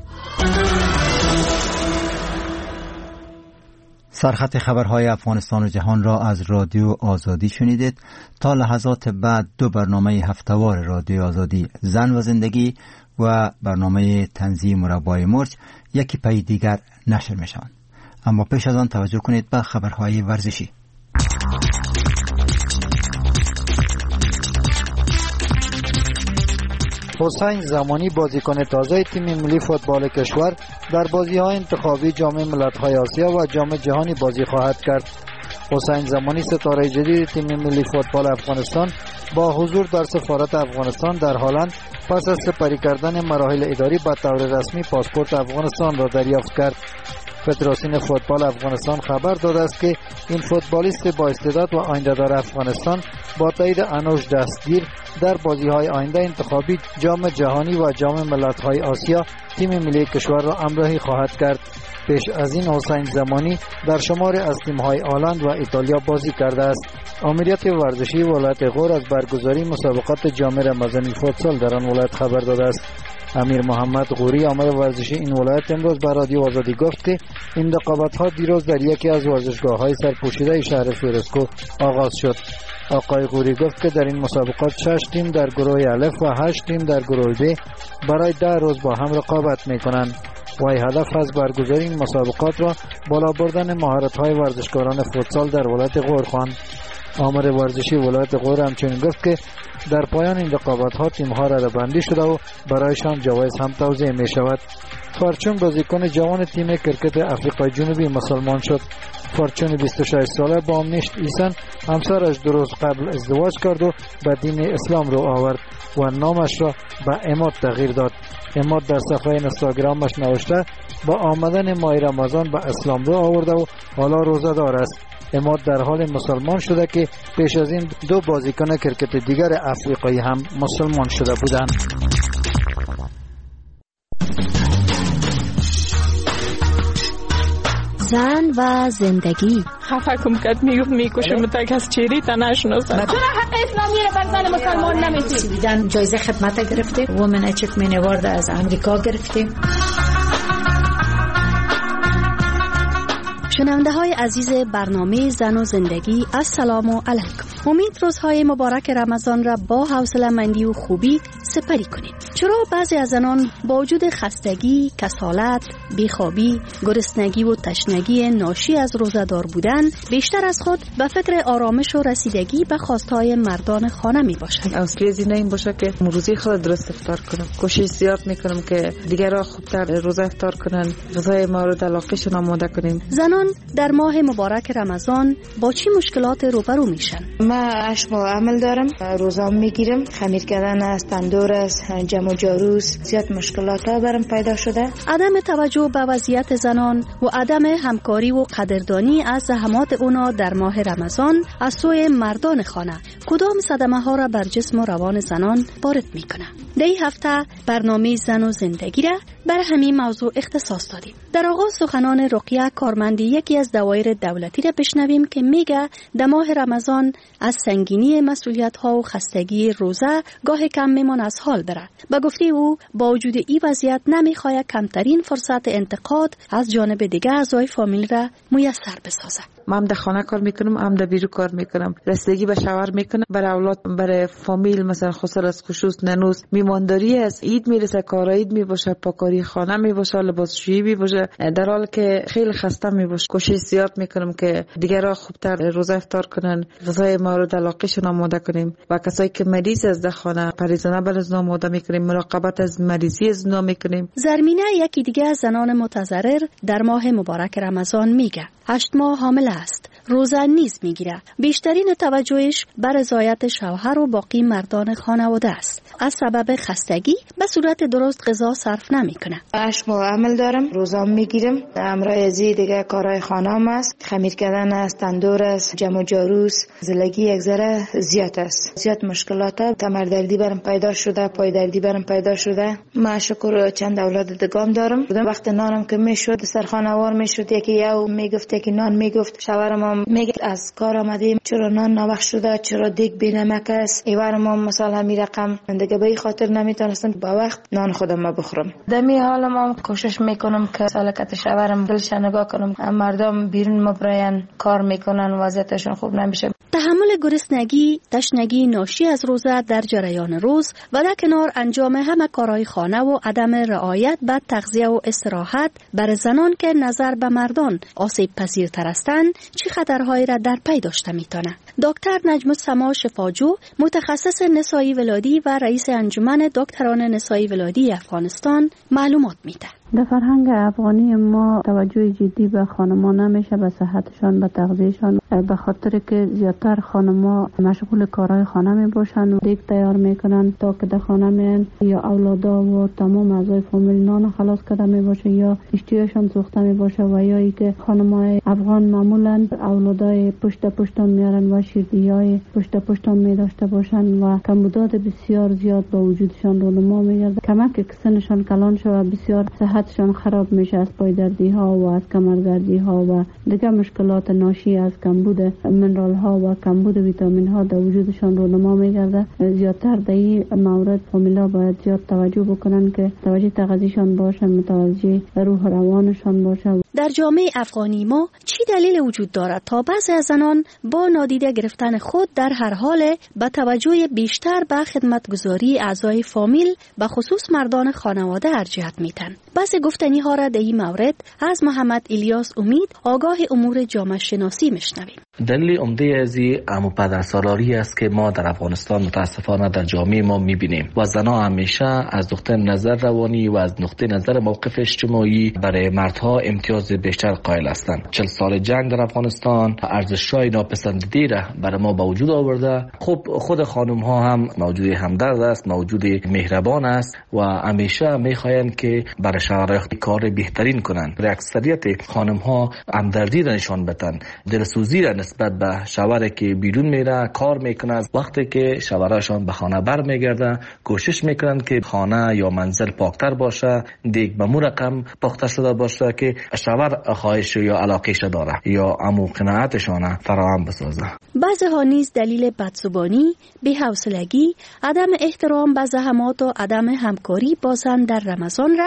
سرخط خبرهای افغانستان و جهان را از رادیو آزادی شنیدید. تا لحظات بعد دو برنامه هفته‌وار رادیو آزادی، زن و زندگی و برنامه تنزیه مربای مرج یکی پی دیگر نشر میشوند. اما پیش از آن توجه کنید به خبرهای ورزشی. حسین زمانی بازیکن تازه تیم ملی فوتبال کشور در بازی‌های انتخابی جام ملت‌های آسیا و جام جهانی بازی خواهد کرد. حسین زمانی ستاره جدید تیم ملی فوتبال افغانستان با حضور در سفارت افغانستان در هلند پس از سپری کردن مراحل اداری به طور رسمی پاسپورت افغانستان را دریافت کرد. فدراسیون فوتبال افغانستان خبر داده است که این فوتبالیست با استعداد و آینده‌دار افغانستان با تایید انوش دستگیر در بازی‌های آینده انتخابی جام جهانی و جام ملت‌های آسیا تیم ملی کشور را همراهی خواهد کرد. پیش از این حسین زمانی در شمار از تیم‌های هلند و ایتالیا بازی کرده است. آمریت ورزشی ولایت غور از برگزاری مسابقات جام رمضانی فوتسال در آن ولایت خبر داده است. امیر محمد غوری آمر ورزشی این ولایت امروز به رادیو آزادی گفت که این رقابت‌ها دیروز در یکی از ورزشگاه‌های سرپوشیده شهر فیروزکو آغاز شد. آقای غوری گفت که در این مسابقات شش تیم در گروه الف و هشت تیم در گروه ب برای ده روز با هم رقابت می‌کنند. وای هدف از برگزاری این مسابقات را بالا بردن مهارت‌های ورزشکاران فوتسال در ولایت غور خواند. آمر ورزشی ولایت غور همچنین گفت که در پایان این رقابت‌ها تیم‌ها رده‌بندی شده و برایشان جوایز هم توزیع می‌شود. فارچون بازیکن جوان تیم کرکت آفریقای جنوبی مسلمان شد. فارچون بیست و شش ساله با امنیشت ایسن همسرش دو روز قبل ازدواج کرد و به دین اسلام رو آورد و نامش را به اماد تغییر داد. اماد در صفحه اینستاگرامش نوشته با آمدن ماه رمضان به اسلام رو آورده و حالا روزه دار است. اماد در حال مسلمان شده که پیش از این دو بازیکن کرکت دیگر افریقایی هم مسلمان شده بودند. زن و زندگی. خفه کم کد میگفت میکشم تک از چیری تا نشناسم. چرا حق اسلامی رو بر زن مسلمان نمیدی؟ دیدن جایزه خدمت گرفته وومن اچیومنت اوارد از امریکا گرفته. شنونده های عزیز برنامه زن و زندگی، السلام علیکم. امید روزهای مبارک رمضان را با حوصله‌مندی و خوبی سپری کنید. چرا بعضی از زنان با وجود خستگی، کسالت، بیخوابی، گرسنگی و تشنگی ناشی از روزه‌دار بودن بیشتر از خود به فکر آرامش و رسیدگی به خواستهای مردان خانه می باشند؟ اصلی از این باشه که روزی خود درست افطار کنم. کوشش زیاد میکنم که دیگران خوبتر روزه افطار کنن، غذای مورد علاقهشون آماده کنیم. زنان در ماه مبارک رمضان با چی مشکلات روبرو میشن؟ من اشباه عمل دارم، روزام میگیرم، خمیر کردن است، تندور است، جمع و جاروس، زیاد مشکلات ها برام پیدا شده. عدم توجه به وضعیت زنان و عدم همکاری و قدردانی از زحمات اونا در ماه رمضان از سوی مردان خانه کدام صدمه ها را بر جسم و روان زنان وارد میکنه؟ در این هفته برنامه زن و زندگی را بر همین موضوع اختصاص دادیم. در آغاز سخنان رقیه کارمندی یکی از دوایر دولتی را بشنویم که میگه در ماه رمضان از سنگینی مسئولیت ها و خستگی روزه گاه کم میمون از حال بره. با گفته او با وجود این وضعیت نمیخواد کمترین فرصت انتقاد از جانب دیگه اعضای فامیل را میسر بسازه. من هم در خانه کار میکنم، هم در بیرو کار میکنم، رسیدگی به شوهر میکنم، برای اولاد، برای فامیل، مثلا خصوصا از خصوص ننوز میمانداری است، عید میرسه، کار عید میباشه، پاکاری خانه میباشه، لباسشویی میباشه، در حال که خیلی خسته میباشه. کوشش زیاد میکنم که دیگران خوبتر روزه افطار کنن، غذای مورد علاقهشون آماده کنیم و کسایی که مریض از در خانه پریزانه بر از آماده میکنیم، مراقبت از مریضی از اونا میکنیم. زرمینه یکی دیگه از زنان متضرر در ماه مبارک رمضان میگه هشت ماه حامل است، روزه نیز میگیره. بیشترین توجهش بر رضایت شوهر و باقی مردان خانواده است. از سبب خستگی به صورت درست غذا صرف نمیکنه. هشت ماه عمل دارم، روزام میگیرم، امرای ازی دیگه کارهای خانه‌ام است، خمیر کردن است، تندور است، جمع و جاروس، زلگی یک ذره زیاد است، زیاد مشکلات ها، کمر دردی برام پیدا شده، پای دردی برام پیدا شده. من شکر چند اولاد دگام دارم. وقت نانم که میشد سرخانوار میشد، یکی یو میگفت یکی نان میگفت، شوهرم میگه از کار آمدیم چرا نان نوخ شده، چرا دیگ بی نمک است. ایوارم مثلا همین رقم دیگه به خاطر نمیتونستم با وقت نان خودم بخورم. دمی حالم هم کوشش میکنم که سالکت شوهرم دلش نگاه کنم. مردم بیرون مبراین کار میکنن، وضعیتشون خوب نمیشه. تحمل گرسنگی، تشنگی ناشی از روزه در جریان روز و در کنار انجام همه کارهای خانه و عدم رعایت به تغذیه و استراحت بر زنان که نظر به مردان آسیب پذیرتر هستند چه خطرهایی را در پی داشته میتونه؟ دکتر نجم السما شفاجو، متخصص نسایی ولادی و رئیس انجمن دکتران نسایی ولادی افغانستان معلومات میده. در فرهنگ افغانی ما توجه جدی به خانم‌ها نمیشه، به صحتشان، به تغذیهشان، به خاطر که زیادتر خانم‌ها مشغول کارهای خانه می باشن و دیگ تیار میکنن تا که در خانه میان یا اولادا و تمام اعضای فامیل نان خلاص کرده می باشه یا اشتیاشان سوخته می باشه و یا ای که خانم‌های افغان معمولا اولادای پشت پشتان میارن و شیردیای پشت پشتان می داشته باشن و کمبودات بسیار زیاد با وجودشان رونما میگرده. کمک که سنشان کلان شود بسیار صحتشان خراب میشه، از پای دردی ها و از کمر دردی ها و دیگر مشکلات ناشی از کمبود منرال ها و کمبود ویتامین ها در وجودشان رونما میگرده. زیادتر در این مورد فامیلا باید زیاد توجه بکنن که توجه تغذیه‌شان باشه، متوجه روح روانشان باشه. در جامعه افغانی ما چی دلیل وجود دارد تا بعضی از زنان با نادیده گرفتن خود در هر حال با توجه بیشتر به خدمتگزاری اعضای فامیل به خصوص مردان خانواده ارجحیت میدن؟ بعضی گفتنی ها را در این مورد از محمد الیاس امید، آگاه امور جامعه شناسی میشنویم. دلیل عمده از این عمو پدرسالاری است که ما در افغانستان متاسفانه در جامعه ما میبینیم و زنها همیشه از نقطه نظر روانی و از نقطه نظر موقف اجتماعی برای مردها امتیاز بیشتر قائل هستند. چهل سال جنگ در افغانستان ارزش‌های ناپسندیده را برای ما به وجود آورده. خب خود خانم ها هم موجود همدرد است، موجود مهربان است و همیشه میخواهند که برای شوهرها کار بهترین کنند. برای اکثریت خانم ها همدردی را نشان بدن، دلسوزی را نسبت به شوهری که بیرون میره کار میکنه. وقتی که شوهرشان به خانه بر میگرده کوشش میکنن که خانه یا منزل پاکتر باشه، دیگ به مو رقم پاکتر شده باشه که شوهر خواهش یا علاقهش داره یا امو قناعتشان فراهم بسازه. بعضی ها نیز دلیل بدزبانی، بی‌حوصلگی، عدم احترام به زحمات و عدم همکاری با زن در رمضان را در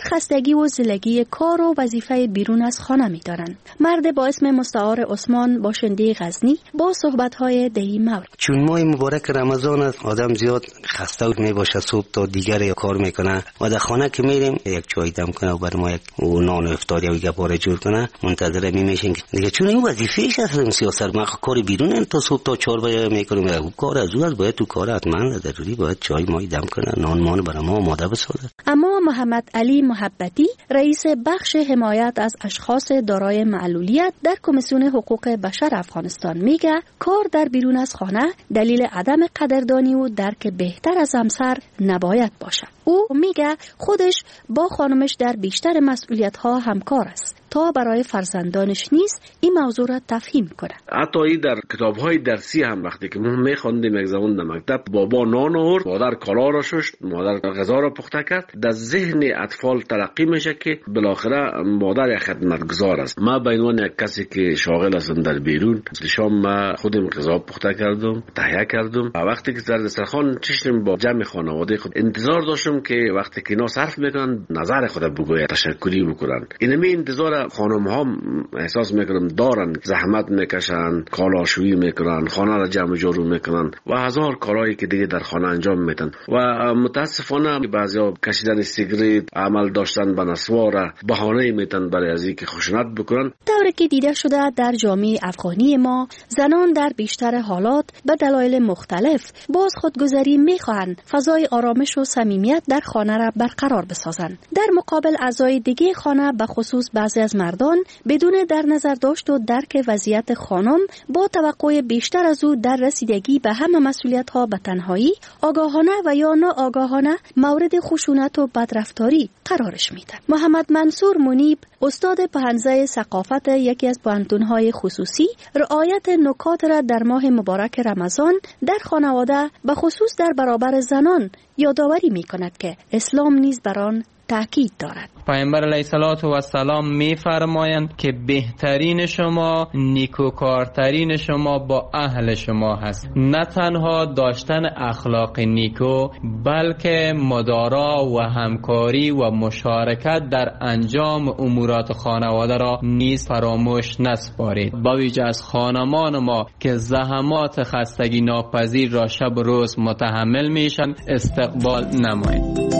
خستگی و زلگی کار و وظیفه بیرون از خانه می دارند. مرد با اسم مستعار عثمان باشنده غزنی با صحبت‌های دهی مورد. چون ماه مبارک رمضان است، آدم زیاد خسته می باشه، صبح تا دیگر کار میکنه و در خانه که میریم یک چای دم کنه و برای ما یک نان افطاری و گپاره جور کنه، منتظر می میشیم دیگه. چون این وظیفه‌اش است سیاست، ما کار بیرون تا صبح تا چهار بجه میکنیم. کار از او باید تو کار حتما ضروری باید چای مای دم کنه، نان مان برای ما آماده بسازه. اما محمد علی محبتی رئیس بخش حمایت از اشخاص دارای معلولیت در کمیسیون حقوق بشر افغانستان میگه کار در بیرون از خانه دلیل عدم قدردانی و درک بهتر از همسر نباید باشد. او میگه خودش با خانمش در بیشتر مسئولیت ها همکار است تا برای فرزندانش نیز این موضوع را تفهیم کنه. حتی ای در کتاب‌های درسی هم وقتی که ما می‌خوندیم یک زمان در مکتب، بابا نان آورد، مادر کالا را شست، مادر غذا را پخته کرد، در ذهن اطفال تلقی میشه که بالاخره مادر یک خدمتگزار است. ما به عنوان یک کسی که شاغل هستم در بیرون، شام ما خودم غذا پخته کردم، تهیه کردم و وقتی که در دسترخوان چشم با جمع خانواده خود انتظار داشتم که وقتی که اینا صرف میکنن نظر خود بگوید، تشکری بکنن. اینمی انتظار خانم ها احساس میکنم دارن، زحمت میکشن، کالاشویی میکنن، خانه را جمع جارو میکنن و هزار کارهایی که دیگه در خانه انجام میدن و متاسفانه بعضیا کشیدن سیگریت، عمل داشتن به نسوار بهانه میتن برای از اینکه خشونت بکنن. طوری که دیده شده در جامعه افغانی ما زنان در بیشتر حالات به دلایل مختلف باز خودگذری میخواهند فضای آرامش و صمیمیت در خانه را برقرار بسازند. در مقابل اعضای دیگه خانه به خصوص بعضی از مردان بدون در نظر داشت و درک وضعیت خانم با توقع بیشتر از او در رسیدگی به همه مسئولیت‌ها به تنهایی آگاهانه و یا ناآگاهانه مورد خشونت و بدرفتاری قرارش میدن. محمد منصور منیب استاد پهنزه ثقافت یکی از پوهنتون‌های خصوصی رعایت نکات را در ماه مبارک رمضان در خانواده به خصوص در برابر زنان یادآوری می‌کند که اسلام نیز بر آن تاکید دارد. پیامبر علیه الصلاة و السلام می‌فرمایند که بهترین شما نیکوکارترین شما با اهل شما هست. نه تنها داشتن اخلاق نیکو بلکه مدارا و همکاری و مشارکت در انجام امورات خانواده را نیز فراموش نسپارید. با ویژه از خانمان ما که زحمات خستگی ناپذیر را شب و روز متحمل میشن استقبال نمایید.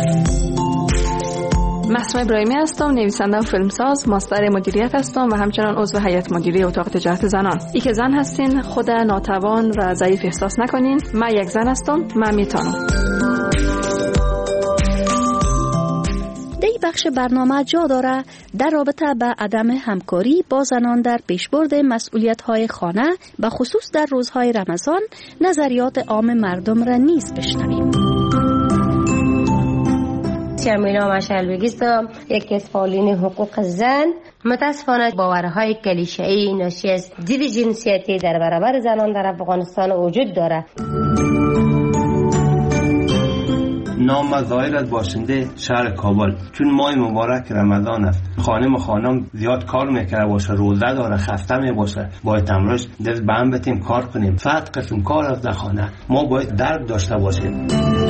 مسرور ابراهیمی هستم، نویسنده و فیلمساز، ماستر مدیریت هستم و همچنان عضو هیئت مدیره اتاق تجارت زنان. ای که زن هستین خود ناتوان و ضعیف احساس نکنین. من یک زن هستم، من میتونم. دی بخش برنامه جا داره در رابطه به عدم همکاری با زنان در پیشبرد مسئولیت‌های خانه به خصوص در روزهای رمضان نظریات عام مردم را نیز بشنویم. شمیلا مشعل بگیستم، یکی از فعالین حقوق زن. متاسفانه باورهای کلیشه‌ای ناشی از دید جنسیتی در برابر زنان در افغانستان وجود دارد. نام ظاهر از باشنده شهر کابل، چون ماه مبارک رمضان است، خانم خانم زیاد کار میکنه باشه، روزه داره، خسته می باشه، باید امروز دست به هم بتیم کار کنیم. صد قسم کار از در خانه ما باید درک داشته باشیم.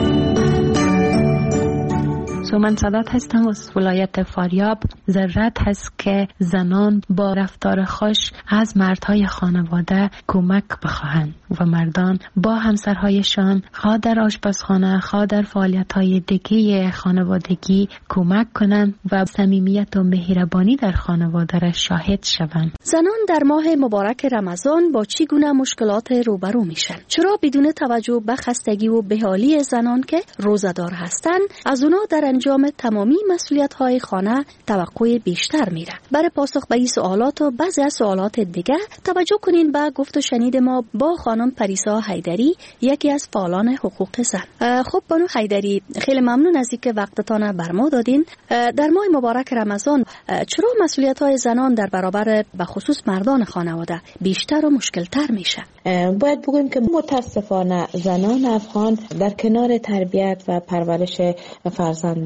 من سادات هستم از ولایت فاریاب. ضرورت هست که زنان با رفتار خوش از مردهای خانواده کمک بخواهند و مردان با همسرهایشان خواه در آشپزخانه، خواه در فعالیت‌های دیگه خانوادگی کمک کنند و صمیمیت و مهربانی در خانواده را شاهد شوند. زنان در ماه مبارک رمضان با چی گونه مشکلات روبرو میشن؟ چرا بدون توجه به خستگی و بی‌حالی زنان که روزه‌دار هستند از اونا در انجام تمامی مسئولیت‌های خانه توقع بیشتر میره؟ برای پاسخ به این سوالات و بعضی از سوالات دیگه توجه کنین به گفت و شنید ما با خانم پریسا حیدری، یکی از فعالان حقوق زن. خب بانو حیدری، خیلی ممنون از اینکه وقتتان بر ما دادین. در ماه مبارک رمضان چرا مسئولیت‌های زنان در برابر به خصوص مردان خانواده بیشتر و مشکل‌تر میشه؟ باید بگویم که متاسفانه زنان افغان در کنار تربیت و پرورش فرزندان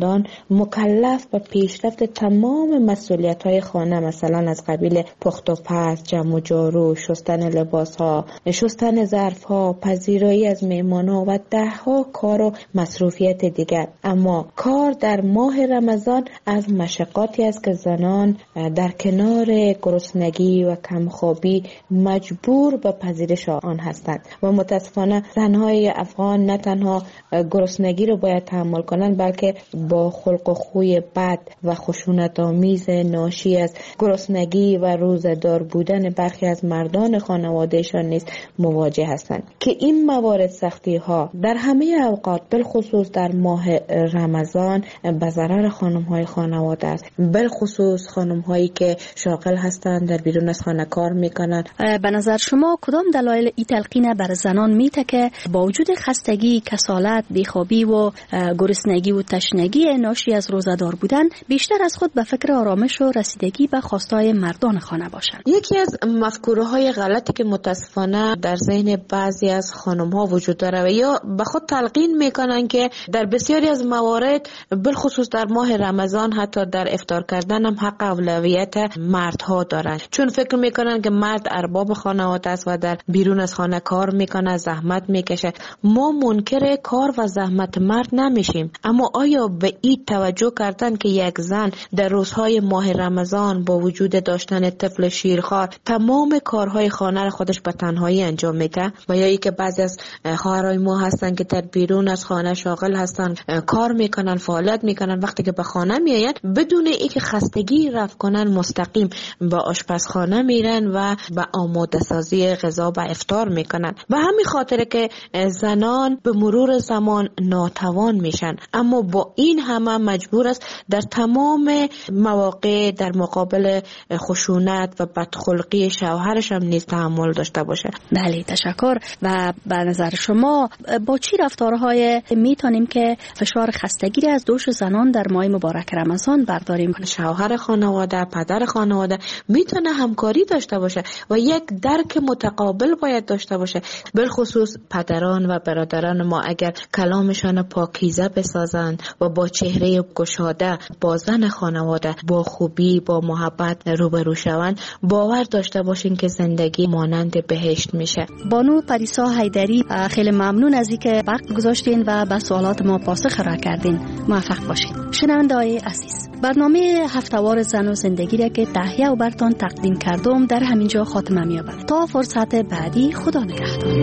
فرزندان مکلف به پیشرفت تمام مسئولیت‌های خانه، مثلا از قبیل پخت و پز، جمع و جارو، شستن لباس‌ها، شستن ظرف‌ها، پذیرایی از مهمان‌ها و ده‌ها کار و مصروفیت دیگر. اما کار در ماه رمضان از مشقاتی است که زنان در کنار گرسنگی و کمخوابی مجبور به پذیرش آن هستند و متاسفانه زنهای افغان نه تنها گرسنگی رو باید تحمل کنند، بلکه با خلق و خوی بد و خشونت آمیز ناشی از گرسنگی و روزه‌دار بودن برخی از مردان خانوادهشان نیز مواجه هستند که این موارد سختی ها در همه اوقات بالخصوص در ماه رمضان به ضرر خانم های خانواده است، بالخصوص خانم هایی که شاغل هستند، در بیرون از خانه کار میکنند. به نظر شما کدام دلایل این تلقین بر زنان میته که با وجود خستگی، کسالت، بیخوابی و گرسنگی و تشنگی ناشی از روزه‌دار بودن بیشتر از خود به فکر آرامش و رسیدگی به خواستهای مردان خانه باشند؟ یکی از مفکوره های غلطی که متاسفانه در ذهن بعضی از خانم ها وجود داره و یا به خود تلقین میکنن که در بسیاری از موارد بالخصوص در ماه رمضان حتی در افطار کردن هم حق اولویت مردها دارن، چون فکر میکنن که مرد ارباب خانواده است و در بیرون از خانه کار میکنه، زحمت میکشه. ما منکر کار و زحمت مرد نمیشیم، اما آیا به این توجه کردن که یک زن در روزهای ماه رمضان با وجود داشتن طفل شیرخوار تمام کارهای خانه را خودش به تنهایی انجام میده؟ و یا ای که بعضی از خواهرای ما هستن که در بیرون از خانه شاغل هستن، کار میکنن، فعالیت میکنن، وقتی که به خانه میاین بدون اینکه خستگی رفع کنن مستقیم به آشپزخانه میرن و به آماده سازی غذا و افطار میکنن. و همین خاطره که زنان به مرور زمان ناتوان میشن، اما با این همه مجبور است در تمام مواقع در مقابل خشونت و بدخلقی شوهرش هم نیز تحمل داشته باشه. بله، تشکر. و به نظر شما با چی رفتارهای میتونیم که فشار خستگی از دوش زنان در ماه مبارک رمضان برداریم؟ شوهر خانواده، پدر خانواده میتونه همکاری داشته باشه و یک درک متقابل باید داشته باشه. بالخصوص پدران و برادران ما اگر کلامشان پاکیزه بسازند و با چهره گشاده با زن خانواده با خوبی، با محبت روبرو شوند، باور داشته باشین که زندگی مانند بهشت میشه. بانو پریسا حیدری، خیلی ممنون از اینکه وقت گذاشتین و به سوالات ما پاسخ را کردین. موفق باشین. شنونده‌های عزیز، برنامه هفته‌وار زن و زندگی را که تهیه و براتون تقدیم کردم در همینجا خاتمه می‌یابد. تا فرصت بعدی، خدا نگهدار.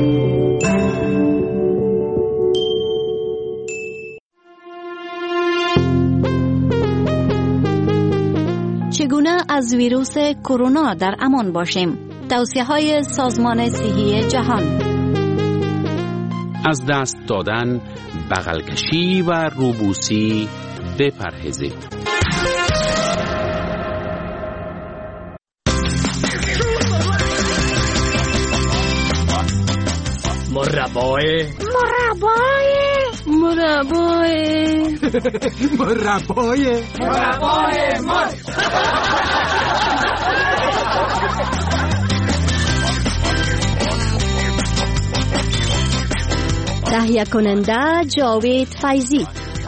چگونه از ویروس کرونا در امان باشیم؟ توصیه‌های سازمان صحی جهان. از دست دادن، بغل کشی و روبوسی بپرهیزید. مربای مربای مربای مربای مربای مار. تهیه کننده جاوید فیضی.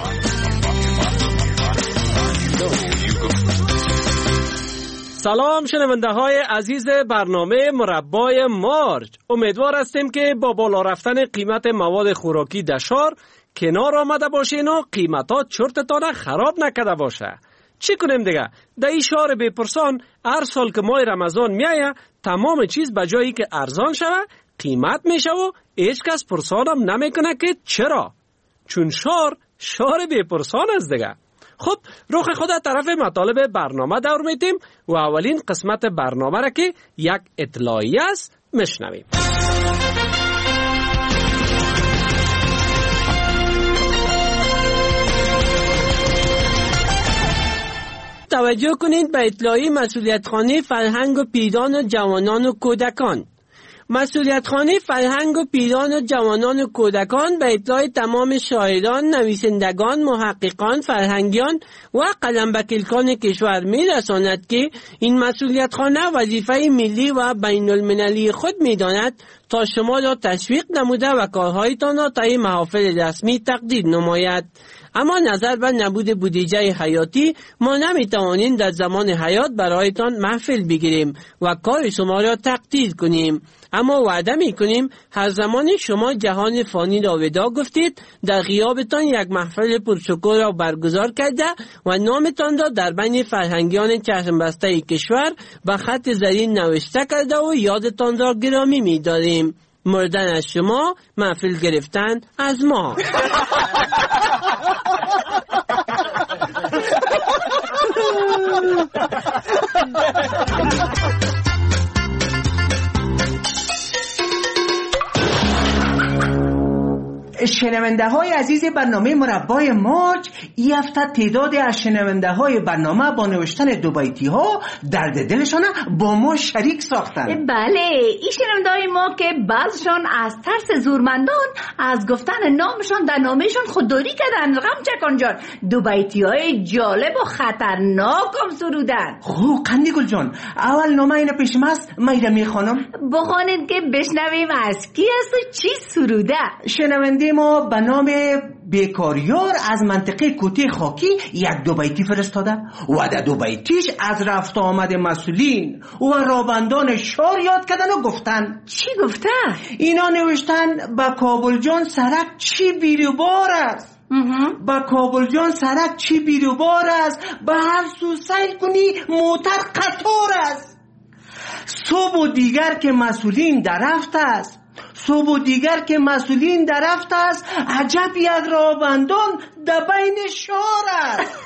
سلام شنونده های عزیز برنامه مربای مارج. امیدوار هستیم که با بالا رفتن قیمت مواد خوراکی در شهر کنار آمده باشین و قیمتا چرتتان خراب نکده باشه. چی کنیم دیگه؟ در این شهر بپرسان هر سال که ماه رمضان میایه تمام چیز به جایی که ارزان شوه قیمت میشه و هیچ کس پرسانم نمیکنه که چرا؟ چون شهر شهر بپرسان است دیگه. خب رخ خود طرف مطالب برنامه دور میتیم و اولین قسمت برنامه را که یک اطلاعیه است میشنویم. توجه کنید به اطلاعیه مسئولیتخانه فرهنگ و پیدان جوانان و کودکان. مسئولیتخانه فرهنگ و پیدان جوانان و کودکان به اطلاع تمام شاهدان، نویسندگان، محققان، فرهنگیان و قلمبکلکان کشور می‌رساند که این مسئولیتخانه وظیفه ملی و بین المللی خود می‌داند تا شما را تشویق نموده و کارهایتان را طی محافل رسمی تقدیر نماید. اما نظر به نبود بودجه حیاتی ما نمیتوانیم در زمان حیات برایتان محفل بگیریم و کار شما را تقدیر کنیم. اما وعده می کنیم هر زمان شما جهان فانی را ودا گفتید در غیابتان یک محفل پرشکوه را برگزار کرده و نامتان را در بین فرهنگیان چشم بسته کشور به خط زرین نوشته کرده و یادتان را گرامی می داریم. مردن از شما، محفل گرفتن از ما. شنونده های عزیز برنامه مربای مارج، این هفته تعداد از شنونده های برنامه با نوشتن دو بیتی ها درد دلشان با ما شریک ساختن. بله، این شنونده های ما که بعضشان از ترس زورمندان از گفتن نامشان در نامشان خودداری کردن. غم چکان جان، دو بیتی های جالب و خطرناک هم سرودن. خب قندی گل جان، اول نامه اینا پیشم هست، میره میخوانم. بخوانید که بشنویم از کی است و چی سروده. شنونده ما به نام بیکاریار از منطقه کوته خاکی یک دو بیتی فرستاده و در دو بیتیش از رفت آمد مسئولین و رابندان شار یاد کردن و گفتن. چی گفتن؟ اینا نوشتن با کابل جان سرک چی بیروبار است، با کابل جان سرک چی بیروبار است، به هر سو سیل کنی موتر قطار است. صبح و دیگر که مسئولین درفت است، صبح و دیگر که مسئولین درفت است، عجب یک رابندان در بین شار است.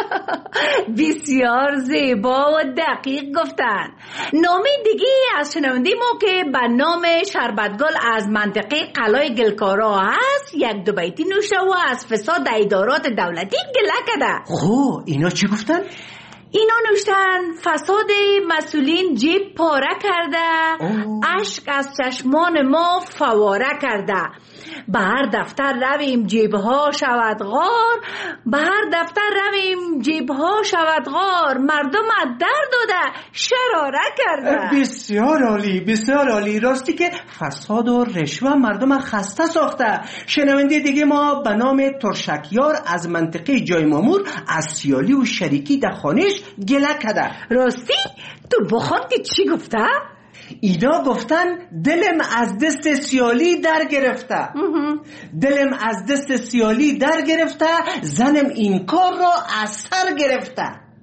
بسیار زیبا و دقیق گفتن. نامی دیگه از شنونده ما که به نام شربتگل از منطقه قلای گلکارا هست یک دو بیتی نوشته و از فساد ادارات دولتی گله کرده. خب اینا چی گفتن؟ اینا نوشتن فساد مسئولین جیب پاره کرده، اشک از چشمان ما فواره کرده. به هر دفتر رویم جیبها شود غار، به هر دفتر رویم جیبها شود غار، مردم از در داده شراره کرده. بسیار عالی، بسیار عالی. راستی که فساد و رشوه مردم خسته ساخته. شنونده دیگه ما به نام ترشکیار از منطقه جای مامور از سیالی و شریکی در خانش گله کرده. راستی تو بخون که چی گفته؟ اینا گفتن دلم از دست سیالی در گرفته، دلم از دست سیالی در گرفته، زنم این کار را از سر گرفته.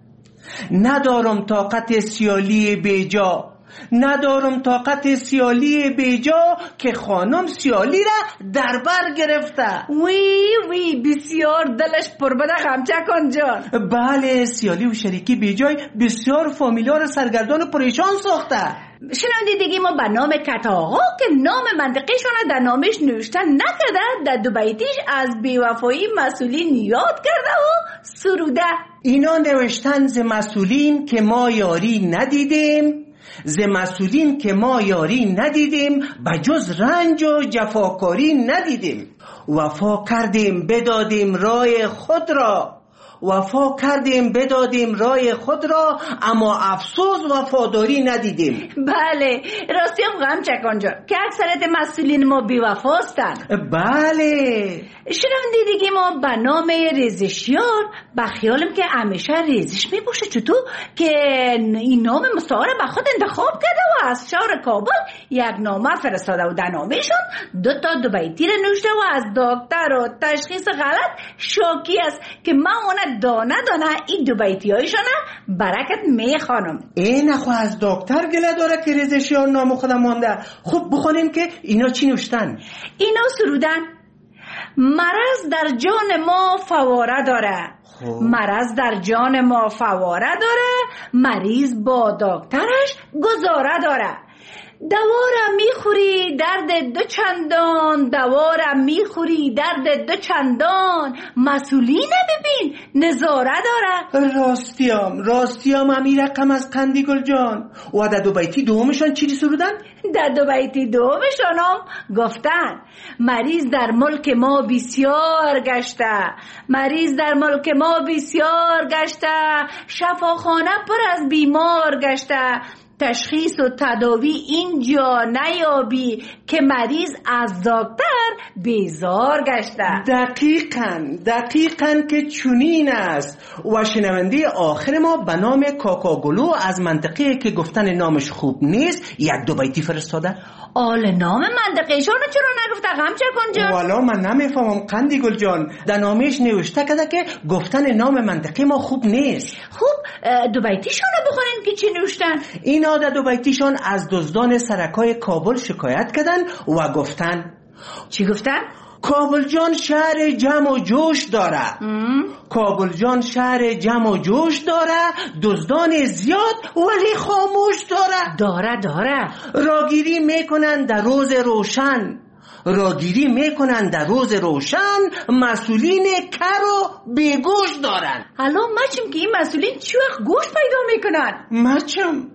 ندارم طاقت سیالی بیجا، ندارم طاقت سیالی بیجا که خانم سیالی را در بر گرفته. وی وی بسیار دلش پربده غمچکان جان. بله، سیالی و شریکی بیجای بسیار فامیلار سرگردان و پریشان ساخته. شنونده دیگه ما به نام کتا آقا که نام منطقه شانه در نامش نوشتن نکرده در دو بیتیش از بیوفایی مسئولین یاد کرده و سروده. اینا نوشتن ز مسئولین که ما یاری ندیدیم، ز مسئولین که ما یاری ندیدیم، بجز رنج و جفاکاری ندیدیم. وفا کردیم بدادیم رای خود را، وفا کردیم بدادیم رای خود را، اما افسوس وفاداری ندیدیم. بله، راستی هم غم چکان جان که اکثرت مسئولین ما بی وفاستن. بله. شنونده دیگه ما به نام ریزشیار با خیالم که همیشه ریزش می باشه چطور که این نام مستعار به خود انتخاب کرده و از شهر کابل یک نامه فرستاده و در نامهشون دو تا دو بیتی رو نوشته و از دکتر و تشخیص غلط شاکی است که من اون دانه دانه این دو بیتی هایشانه برکت می خانم. این خو از دکتر گله داره که ریزشیار نام خودم مانده. خب بخونیم که اینا چی نوشتن. اینا سرودن مرض در جان ما فواره داره، مرض در جان ما فواره داره، مریض با دکترش گزاره داره. دوارم میخوری درد دو چندان، دوارم میخوری درد دو چندان، مسئولین ببین نظاره داره. راستیام راستیام امیر رقم از قندی گل جان. و در دو بیتی دومشان چی سرودن؟ در دو بیتی دومشان هم گفتن مریض در ملک ما بسیار گشته، مریض در ملک ما بسیار گشته، شفاخانه پر از بیمار گشته، تشخیص و تداوی اینجا نیابی که مریض از دکتر بیزار گشته. دقیقاً دقیقاً که چنین است. و شنونده آخر ما به نام کاکاگلو از منطقه که گفتن نامش خوب نیست یک دو بیتی فرستاده. آل نام منطقهشون چرا نگفته غمچه کن جان؟ والا من نمیفهمم قندی گل جان. در نامش نوشته کده که گفتن نام منطقه ما خوب نیست. خوب دو بیتیشون رو بخونین که چی نوشتن؟ این آده دو بیتیشون از دزدان سرکای کابل شکایت کردن و گفتن. چی گفتن؟ کابل جان شهر جمع و جوش داره. کابل جان شهر جمع و جوش داره، دزدان زیاد ولی خاموش داره. داره داره راگیری میکنن در روز روشن، راگیری میکنن در روز روشن، مسئولین کر و بیگوش دارن. الان مچم که این مسئولین چی وقت گوش پیدا میکنن؟ مچم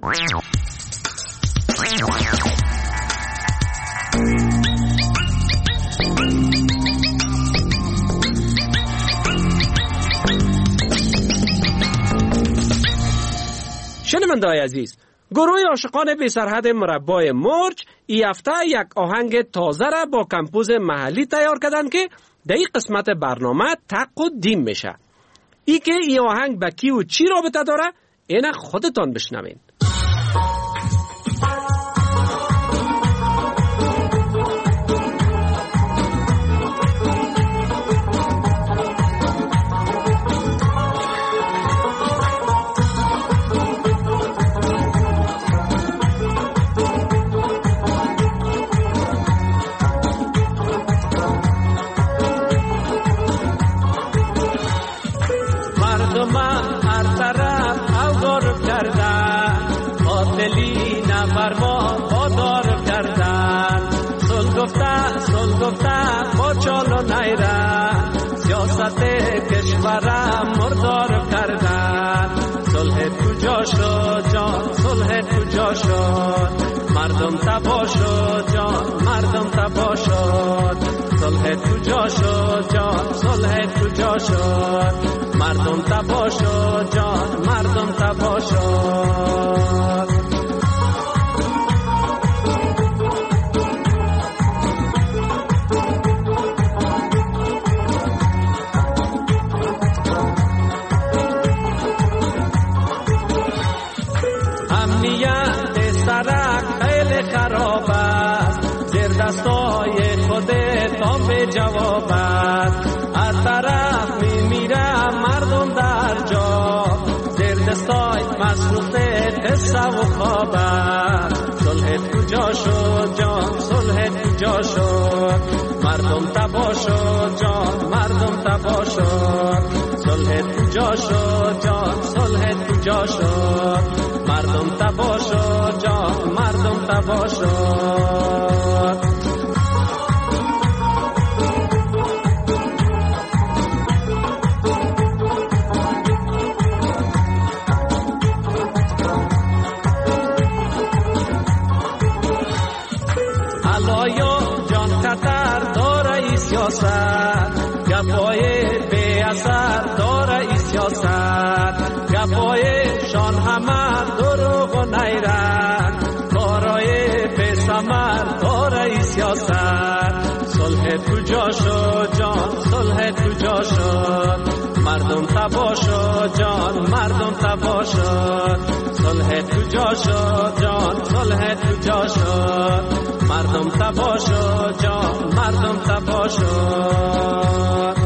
شنونده‌های عزیز، گروه عاشقان بی سرحد مربای مرج ای هفته یک آهنگ تازه را با کمپوز محلی تیار کردن که در این قسمت برنامه تق و دیم میشه. ای که ای آهنگ با کی و چی رابطه داره اینا خودتان بشنوین. سیاست کشورم مردار کردن. صلح کجا شد جان، صلح کجا شد، مردم تبا شد جان، مردم تبا شد. صلح کجا شد جان، صلح کجا شد، مردم تبا شد جان، مردم تبا شد. خراب است زیر دستای خودتان به جواب است. از طرف میمیره مردم در جا، زیر دستای مصروف قصه و خواب است. صلح کجا شد جان، صلح کجا شد، مردم تبا شد جان، مردم تبا شد. صلح کجا شد جان، صلح کجا شد، مردم تبا شد جان، مردم تبا شد. علایو جان خطر داره ای سیاست، گپای بی اثر داره ای سیاست. گپای شان همه دروغ و نیرن، کارای بی ثمر داره ای سیاست. صلح کجا شد جان، صلح کجا شد، مردم تبا شد جان، مردم تبا شد. صلح کجا شد جان، صلح کجا شد، مردم تبا شد جان، مردم تبا شد.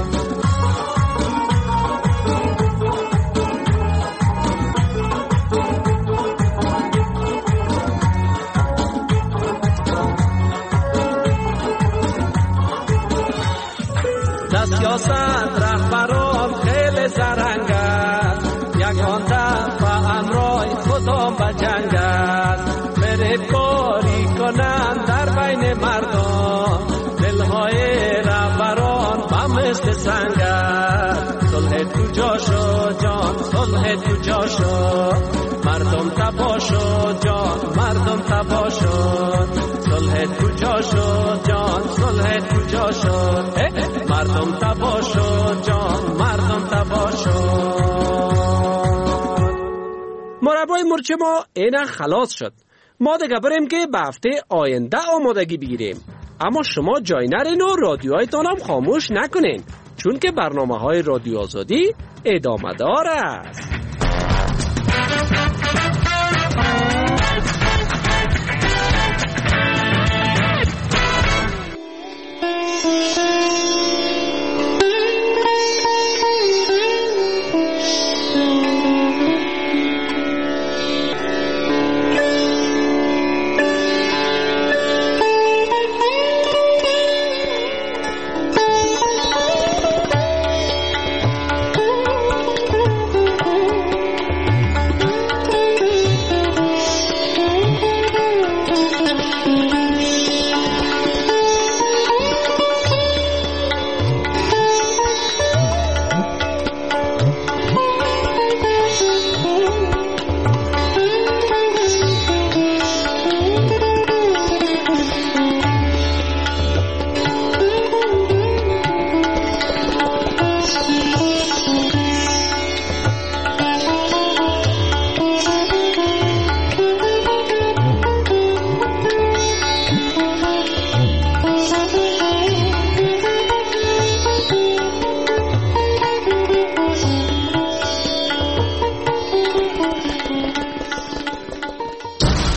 سیاست رهبران خیلی زرنگ است، یکان طرف امرای خدا به جنگ است. بره کاری کنند در بین مردم، دلهای رهبران به مثل سنگ است. صلح کجا شد جان، صلح کجا شد، مردم تبا شد جان، مردم تبا شد. صلح کجا شد جان، صلح کجا شد، مردم تبا شد جان، مردم تبا شد. مربای مرچه ما اینا خلاص شد. ما دیگه بریم که به هفته آینده آمادگی بگیریم. اما شما جای نرین و رادیوهایتان هم خاموش نکنین، چون که برنامه های رادیو آزادی ادامه دار است.